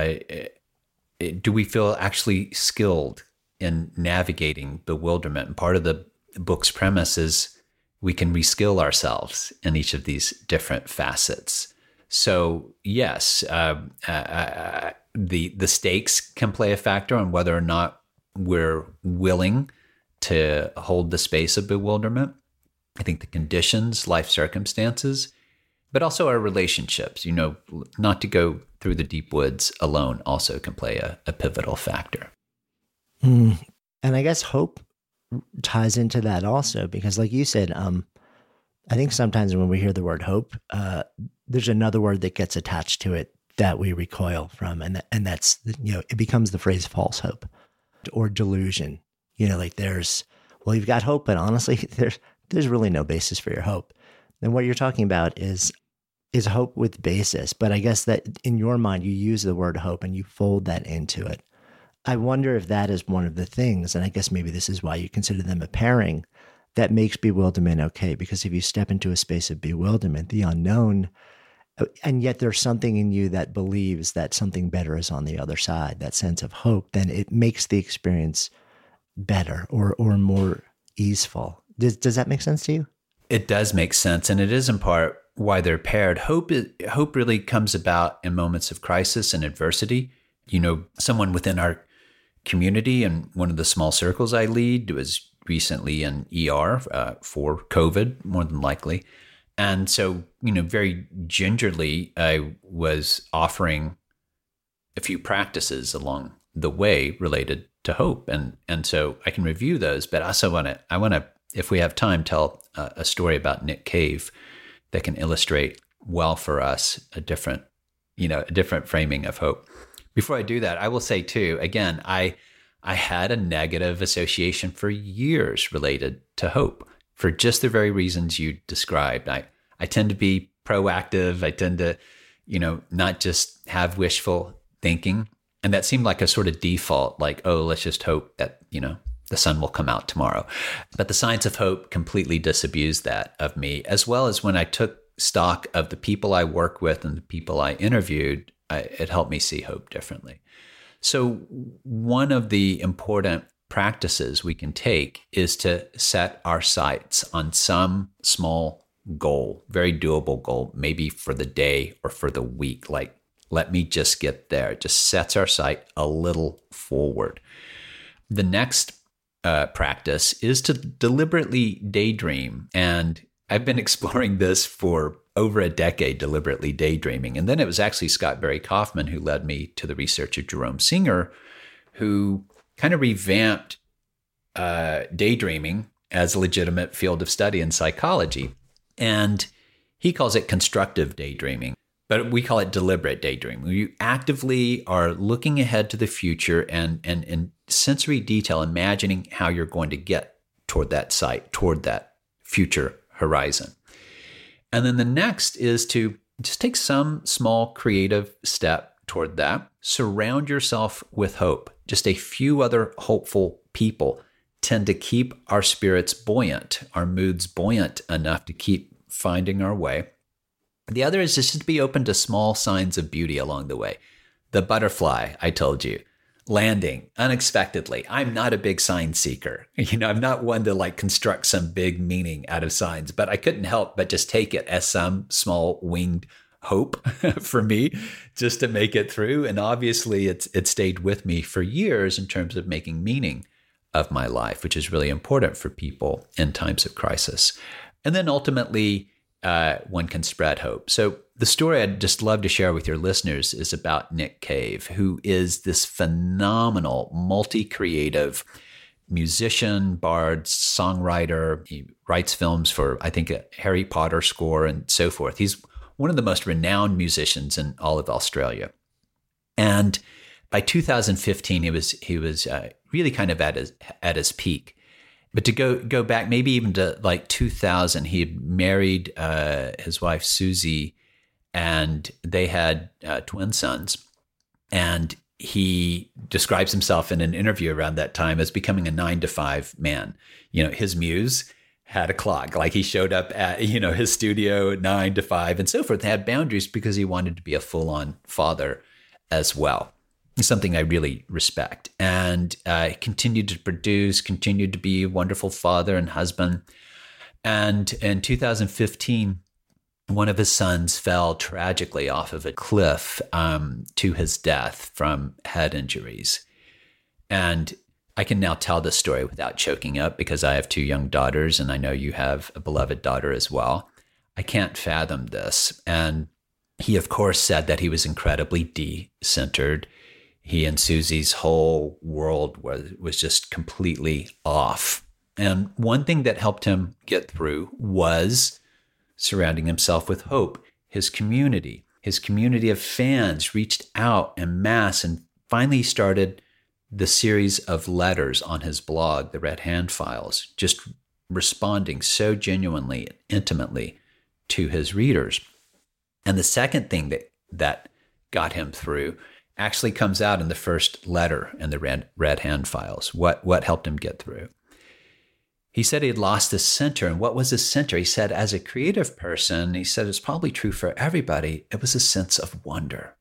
Do we feel actually skilled in navigating bewilderment? And part of the book's premise is we can reskill ourselves in each of these different facets. So yes, the stakes can play a factor on whether or not we're willing to hold the space of bewilderment. I think the conditions, life circumstances, but also our relationships, not to go through the deep woods alone also can play a pivotal factor.
And I guess hope ties into that also, because like you said, I think sometimes when we hear the word hope, there's another word that gets attached to it that we recoil from. And that's, it becomes the phrase false hope or delusion. You've got hope, but honestly, there's really no basis for your hope. And what you're talking about is hope with basis. But I guess that in your mind, you use the word hope and you fold that into it. I wonder if that is one of the things, and I guess maybe this is why you consider them a pairing, that makes bewilderment okay. Because if you step into a space of bewilderment, the unknown, and yet there's something in you that believes that something better is on the other side, that sense of hope, then it makes the experience better or more easeful. Does that make sense to you?
It does make sense. And it is in part why they're paired. Hope really comes about in moments of crisis and adversity. Someone within our community and one of the small circles I lead was recently in ER for COVID, more than likely. And so, very gingerly, I was offering a few practices along the way related to hope. And so I can review those, but also I want to, if we have time, tell a story about Nick Cave that can illustrate well for us a different framing of hope. Before I do that, I will say too, again, I had a negative association for years related to hope for just the very reasons you described. I tend to be proactive. I tend to, not just have wishful thinking. And that seemed like a sort of default, like, oh, let's just hope that, the sun will come out tomorrow. But the science of hope completely disabused that of me, as well as when I took stock of the people I work with and the people I interviewed, it helped me see hope differently. So one of the important practices we can take is to set our sights on some small goal, very doable goal, maybe for the day or for the week. Like, let me just get there. It just sets our sight a little forward. The next practice is to deliberately daydream. And I've been exploring this for over a decade, deliberately daydreaming. And then it was actually Scott Barry Kaufman who led me to the research of Jerome Singer, who kind of revamped daydreaming as a legitimate field of study in psychology. And he calls it constructive daydreaming, but we call it deliberate daydreaming. You actively are looking ahead to the future and in sensory detail, imagining how you're going to get toward that site, toward that future horizon. And then the next is to just take some small creative step toward that. Surround yourself with hope. Just a few other hopeful people tend to keep our spirits buoyant, our moods buoyant enough to keep finding our way. The other is just to be open to small signs of beauty along the way. The butterfly, I told you, landing unexpectedly. I'm not a big sign seeker. I'm not one to construct some big meaning out of signs, but I couldn't help but just take it as some small winged hope for me just to make it through. And obviously it stayed with me for years in terms of making meaning of my life, which is really important for people in times of crisis. And then ultimately, one can spread hope. So the story I'd just love to share with your listeners is about Nick Cave, who is this phenomenal, multi-creative musician, bard, songwriter. He writes films for, I think, a Harry Potter score and so forth. He's one of the most renowned musicians in all of Australia. And by 2015, he was really kind of at his peak. But to go back, maybe even to like 2000, he had married his wife Susie, and they had twin sons. And he describes himself in an interview around that time as becoming a 9-to-5 man. You know, his muse had a clock. Like he showed up at, his studio 9 to 5 and so forth. They had boundaries because he wanted to be a full-on father as well. It's something I really respect. And continued to produce, continued to be a wonderful father and husband. And in 2015, one of his sons fell tragically off of a cliff to his death from head injuries. And I can now tell this story without choking up because I have 2 young daughters, and I know you have a beloved daughter as well. I can't fathom this. And he, of course, said that he was incredibly de-centered. He and Susie's whole world was just completely off. And one thing that helped him get through was surrounding himself with hope. His community of fans reached out en masse and finally started the series of letters on his blog, the Red Hand Files, just responding so genuinely and intimately to his readers. And the second thing that got him through actually comes out in the first letter in the Red Hand Files. What helped him get through? He said he had lost his center. And what was his center? He said, as a creative person, he said it's probably true for everybody, it was a sense of wonder.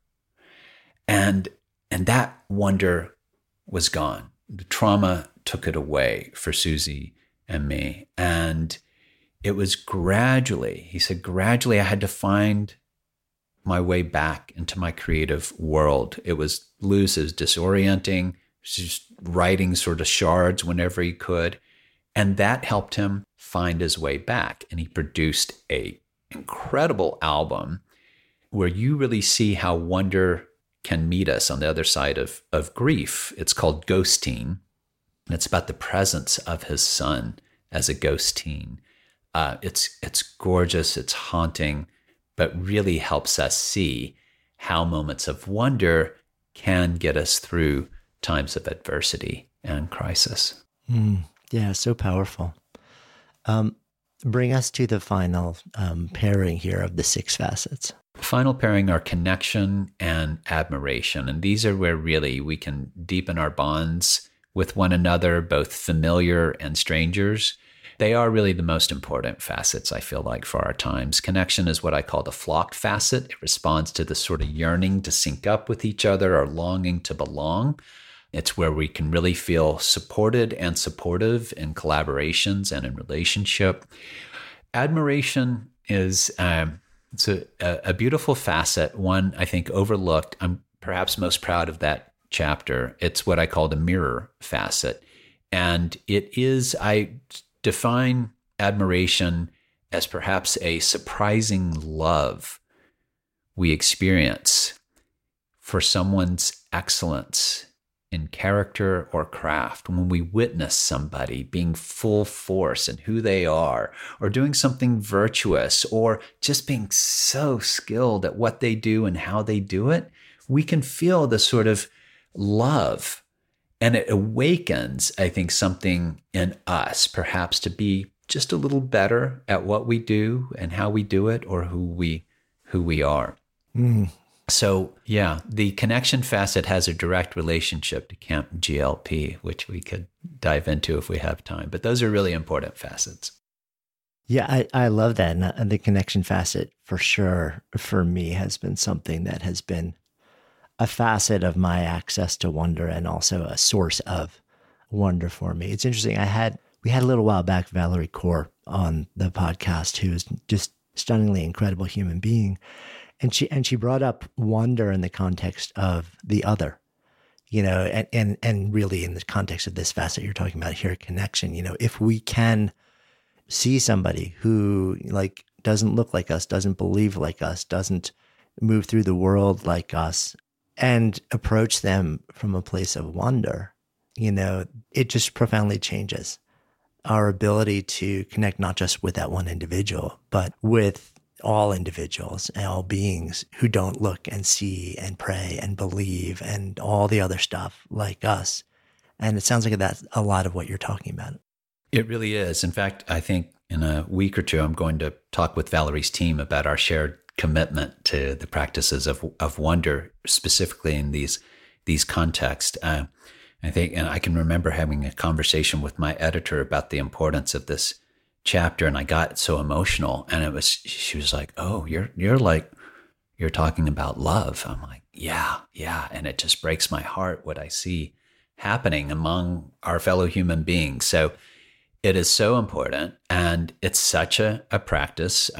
And that wonder was gone. The trauma took it away for Susie and me. And it was gradually I had to find my way back into my creative world. It was loose, it was disorienting, just writing sort of shards whenever he could. And that helped him find his way back. And he produced an incredible album where you really see how wonder can meet us on the other side of grief. It's called Ghost Teen. And it's about the presence of his son as a ghost teen. It's gorgeous, it's haunting, but really helps us see how moments of wonder can get us through times of adversity and crisis.
Yeah, so powerful. Bring us to the final pairing here of the 6 facets.
Final pairing are connection and admiration. And these are where really we can deepen our bonds with one another, both familiar and strangers. They are really the most important facets, I feel like, for our times. Connection is what I call the flock facet. It responds to the sort of yearning to sync up with each other or longing to belong. It's where we can really feel supported and supportive in collaborations and in relationship. Admiration is it's a beautiful facet, one I think overlooked. I'm perhaps most proud of that chapter. It's what I call the mirror facet. And it is, I define admiration as perhaps a surprising love we experience for someone's excellence in character or craft. When we witness somebody being full force in who they are, or doing something virtuous, or just being so skilled at what they do and how they do it, we can feel the sort of love. And it awakens, I think, something in us, perhaps to be just a little better at what we do and how we do it, or who we are. So yeah, the connection facet has a direct relationship to Camp GLP, which we could dive into if we have time. But those are really important facets.
Yeah, I love that. And the connection facet, for sure, for me, has been something that has been a facet of my access to wonder and also a source of wonder for me. It's interesting. We had a little while back Valerie Kaur on the podcast, who is just stunningly incredible human being. And she brought up wonder in the context of the other, and really in the context of this facet you're talking about here, connection. If we can see somebody who, like, doesn't look like us, doesn't believe like us, doesn't move through the world like us, and approach them from a place of wonder, it just profoundly changes our ability to connect not just with that one individual, but with all individuals and all beings who don't look and see and pray and believe and all the other stuff like us. And it sounds like that's a lot of what you're talking about.
It really is. In fact, I think in a week or two, I'm going to talk with Valerie's team about our shared commitment to the practices of wonder, specifically in these contexts. I think, and I can remember having a conversation with my editor about the importance of this chapter, and I got so emotional. And she was like, "Oh, you're talking about love." I'm like, "Yeah," and it just breaks my heart what I see happening among our fellow human beings. So it is so important, and it's such a practice.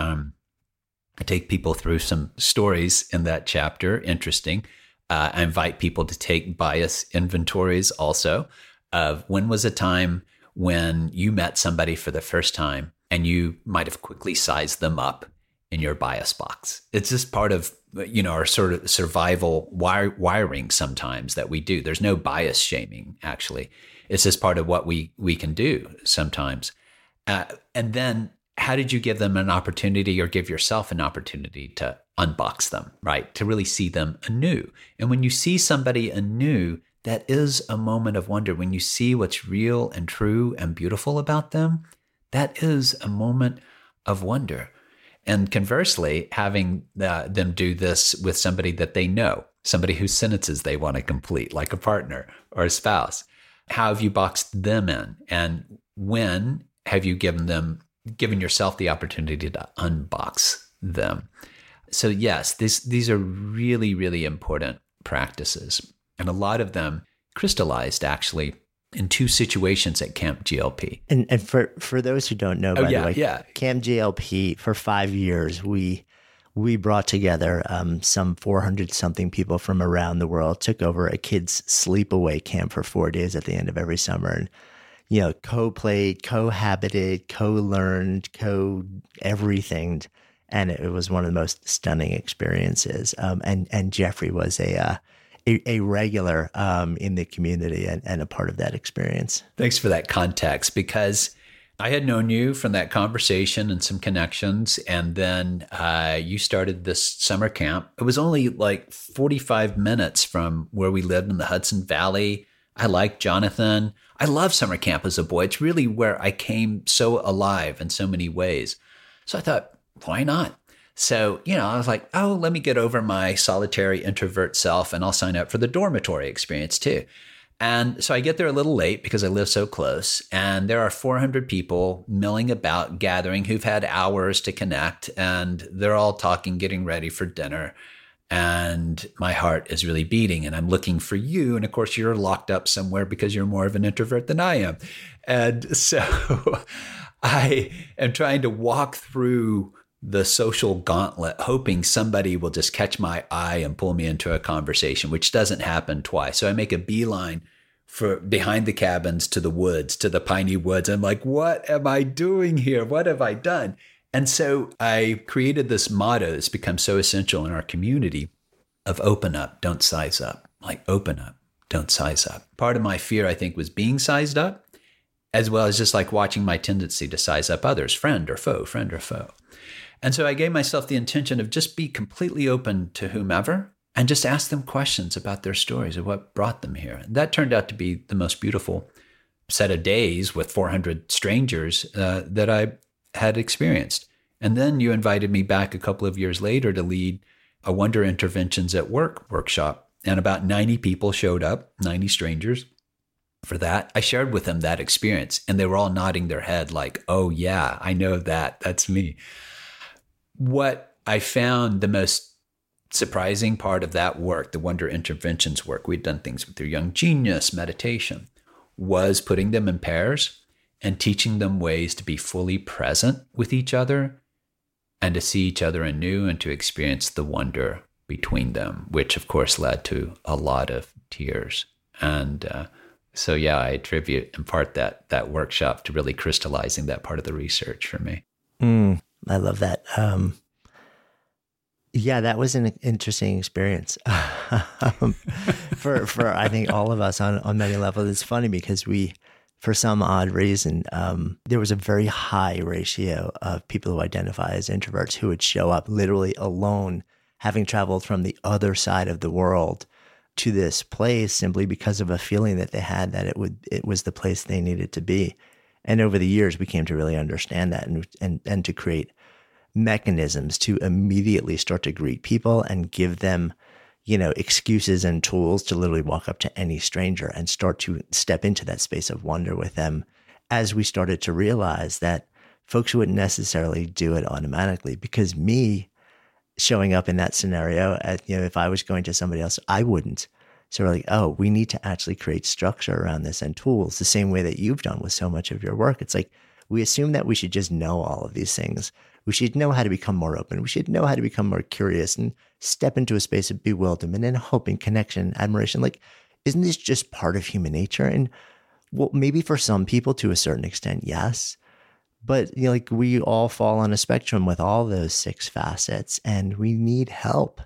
I take people through some stories in that chapter, interesting. I invite people to take bias inventories also of when was a time when you met somebody for the first time and you might have quickly sized them up in your bias box. It's just part of, our sort of survival wiring sometimes that we do. There's no bias shaming, actually. It's just part of what we can do sometimes. And then how did you give them an opportunity or give yourself an opportunity to unbox them, right? To really see them anew. And when you see somebody anew, that is a moment of wonder. When you see what's real and true and beautiful about them, that is a moment of wonder. And conversely, having them do this with somebody that they know, somebody whose sentences they want to complete, like a partner or a spouse, how have you boxed them in? And when have you given yourself the opportunity to unbox them? So yes, these are really, really important practices. And a lot of them crystallized actually in two situations at Camp GLP.
And for those who don't know, by the way, Camp GLP, for 5 years, we brought together some 400 something people from around the world, took over a kids' sleepaway camp for 4 days at the end of every summer. And co-played, cohabited, co-learned, co-everything. And it was one of the most stunning experiences. And Jeffrey was a regular in the community and a part of that experience.
Thanks for that context, because I had known you from that conversation and some connections. And then you started this summer camp. It was only like 45 minutes from where we lived in the Hudson Valley. I like Jonathan. I love summer camp as a boy. It's really where I came so alive in so many ways. So I thought, why not? So, I was like, oh, let me get over my solitary introvert self and I'll sign up for the dormitory experience too. And so I get there a little late because I live so close. And there are 400 people milling about, gathering, who've had hours to connect. And they're all talking, getting ready for dinner. And my heart is really beating and I'm looking for you. And of course, you're locked up somewhere because you're more of an introvert than I am. And so I am trying to walk through the social gauntlet, hoping somebody will just catch my eye and pull me into a conversation, which doesn't happen twice. So I make a beeline for behind the cabins to the woods, to the piney woods. I'm like, what am I doing here? What have I done? And so I created this motto that's become so essential in our community of open up, don't size up. Like open up, don't size up. Part of my fear, I think, was being sized up, as well as just like watching my tendency to size up others, friend or foe. And so I gave myself the intention of just be completely open to whomever and just ask them questions about their stories of what brought them here. And that turned out to be the most beautiful set of days with 400 strangers that I had experienced. And then you invited me back a couple of years later to lead a Wonder Interventions at Work workshop. And about 90 people showed up, 90 strangers for that. I shared with them that experience and they were all nodding their head like, oh yeah, I know that. That's me. What I found the most surprising part of that work, the Wonder Interventions work, we'd done things with their Young Genius, meditation, was putting them in pairs and teaching them ways to be fully present with each other and to see each other anew and to experience the wonder between them, which of course led to a lot of tears. And so, yeah, I attribute in part that workshop to really crystallizing that part of the research for me.
I love that. Yeah, that was an interesting experience for I think all of us on many levels. It's funny because for some odd reason, there was a very high ratio of people who identify as introverts who would show up literally alone, having traveled from the other side of the world to this place simply because of a feeling that they had that it was the place they needed to be. And over the years, we came to really understand that and to create mechanisms to immediately start to greet people and give them, excuses and tools to literally walk up to any stranger and start to step into that space of wonder with them, as we started to realize that folks wouldn't necessarily do it automatically. Because me showing up in that scenario, if I was going to somebody else, I wouldn't. So we're like, oh, we need to actually create structure around this and tools the same way that you've done with so much of your work. It's like we assume that we should just know all of these things. We should know how to become more open. We should know how to become more curious and step into a space of bewilderment and hope and connection, admiration. Like, isn't this just part of human nature? And well, maybe for some people to a certain extent, yes. But we all fall on a spectrum with all those 6 facets, and we need help,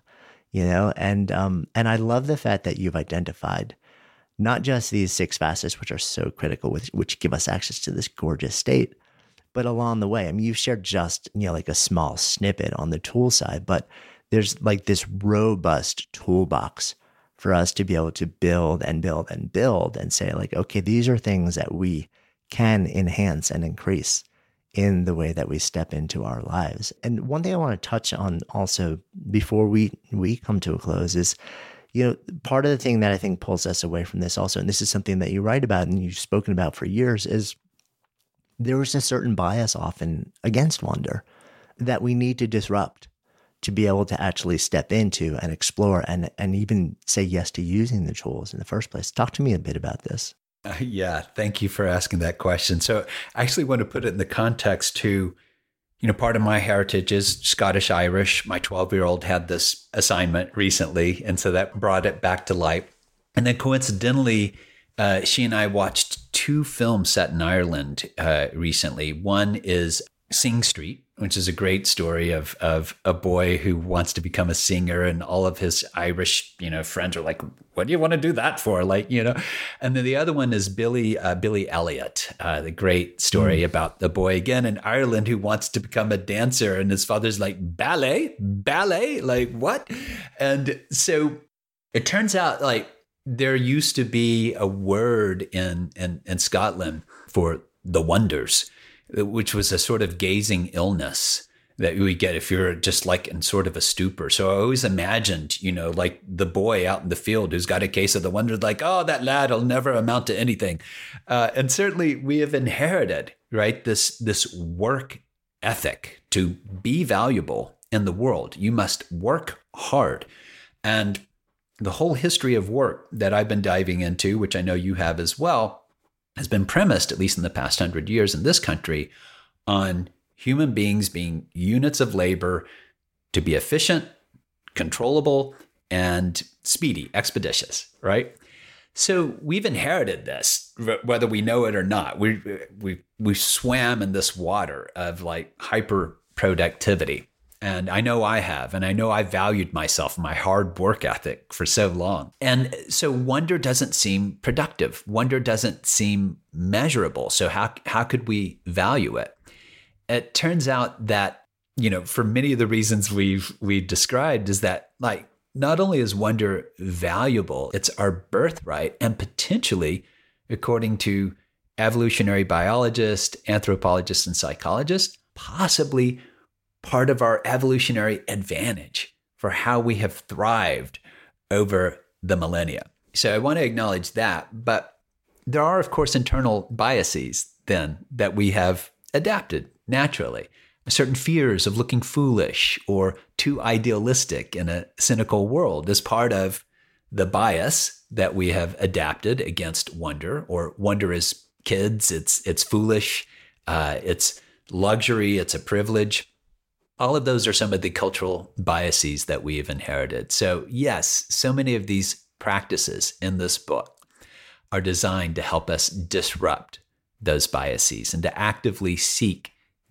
And I love the fact that you've identified not just these 6 facets, which are so critical, which give us access to this gorgeous state, but along the way, I mean, you've shared just, like a small snippet on the tool side, but there's like this robust toolbox for us to be able to build and build and build and say like, okay, these are things that we can enhance and increase in the way that we step into our lives. And one thing I want to touch on also before we come to a close is, part of the thing that I think pulls us away from this also, and this is something that you write about and you've spoken about for years, is there was a certain bias often against wonder that we need to disrupt to be able to actually step into and explore and even say yes to using the tools in the first place. Talk to me a bit about this.
Yeah, thank you for asking that question. So I actually want to put it in the context to, part of my heritage is Scottish-Irish. My 12-year-old had this assignment recently, and so that brought it back to life. And then coincidentally, she and I watched 2 films set in Ireland recently. One is Sing Street, which is a great story of a boy who wants to become a singer, and all of his Irish, friends are like, "What do you want to do that for?" And then the other one is Billy Elliot, the great story about the boy again in Ireland who wants to become a dancer, and his father's like, ballet, like what? And so it turns out like there used to be a word in Scotland for the wonders, which was a sort of gazing illness that we get if you're just like in sort of a stupor. So I always imagined, like the boy out in the field who's got a case of the wonder, like, oh, that lad will never amount to anything. And certainly we have inherited, right, this work ethic to be valuable in the world. You must work hard. And the whole history of work that I've been diving into, which I know you have as well, has been premised, at least in the past 100 years in this country, on human beings being units of labor to be efficient, controllable, and speedy, expeditious, right? So we've inherited this, whether we know it or not. We swam in this water of like hyper productivity. And I know I have, and I know I valued myself, my hard work ethic for so long. And so wonder doesn't seem productive. Wonder doesn't seem measurable. So how could we value it? It turns out that, for many of the reasons we've described is that like, not only is wonder valuable, it's our birthright and potentially, according to evolutionary biologists, anthropologists, and psychologists, possibly part of our evolutionary advantage for how we have thrived over the millennia. So I want to acknowledge that, but there are, of course, internal biases then that we have adapted naturally. Certain fears of looking foolish or too idealistic in a cynical world is part of the bias that we have adapted against wonder, or wonder is kids, it's foolish, it's luxury, it's a privilege. All of those are some of the cultural biases that we have inherited. So yes, so many of these practices in this book are designed to help us disrupt those biases and to actively seek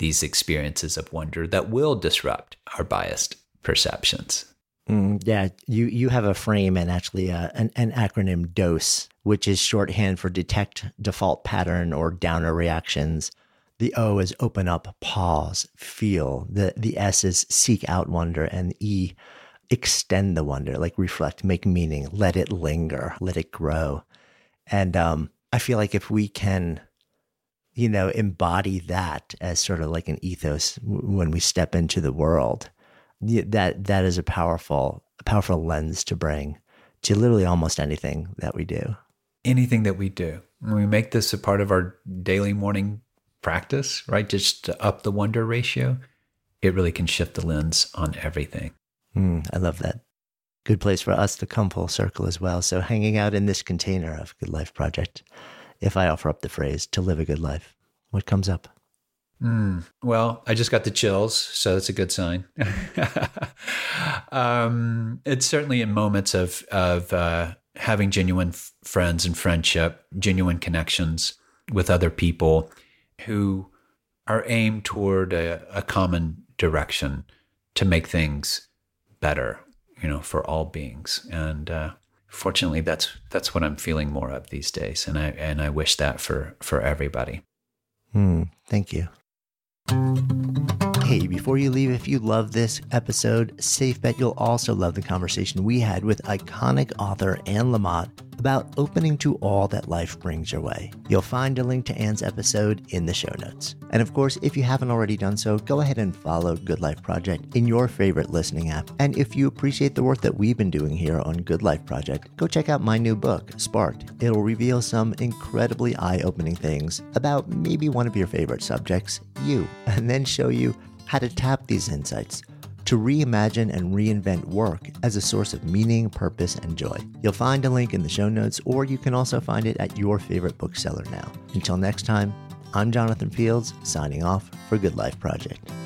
these experiences of wonder that will disrupt our biased perceptions.
Yeah, you have a frame and actually an acronym DOSE, which is shorthand for detect, default pattern, or downer reactions. The O is open up, pause, feel. The S is seek out wonder, and E, extend the wonder, like reflect, make meaning, let it linger, let it grow. And I feel like if we can, embody that as sort of like an ethos when we step into the world, that is a powerful lens to bring to literally almost anything that we do.
Anything that we do. When we make this a part of our daily morning practice, right? Just to up the wonder ratio, it really can shift the lens on everything.
I love that. Good place for us to come full circle as well. So hanging out in this container of Good Life Project, if I offer up the phrase to live a good life, what comes up?
Well, I just got the chills, so that's a good sign. It's certainly in moments of having genuine friends and friendship, genuine connections with other people who are aimed toward a common direction to make things better, for all beings. And fortunately, that's what I'm feeling more of these days, and I wish that for everybody.
Thank you. Hey, before you leave, if you love this episode, safe bet you'll also love the conversation we had with iconic author Anne Lamott about opening to all that life brings your way. You'll find a link to Anne's episode in the show notes. And of course, if you haven't already done so, go ahead and follow Good Life Project in your favorite listening app. And if you appreciate the work that we've been doing here on Good Life Project, go check out my new book, Sparked. It'll reveal some incredibly eye-opening things about maybe one of your favorite subjects, you, and then show you how to tap these insights to reimagine and reinvent work as a source of meaning, purpose, and joy. You'll find a link in the show notes, or you can also find it at your favorite bookseller now. Until next time, I'm Jonathan Fields, signing off for Good Life Project.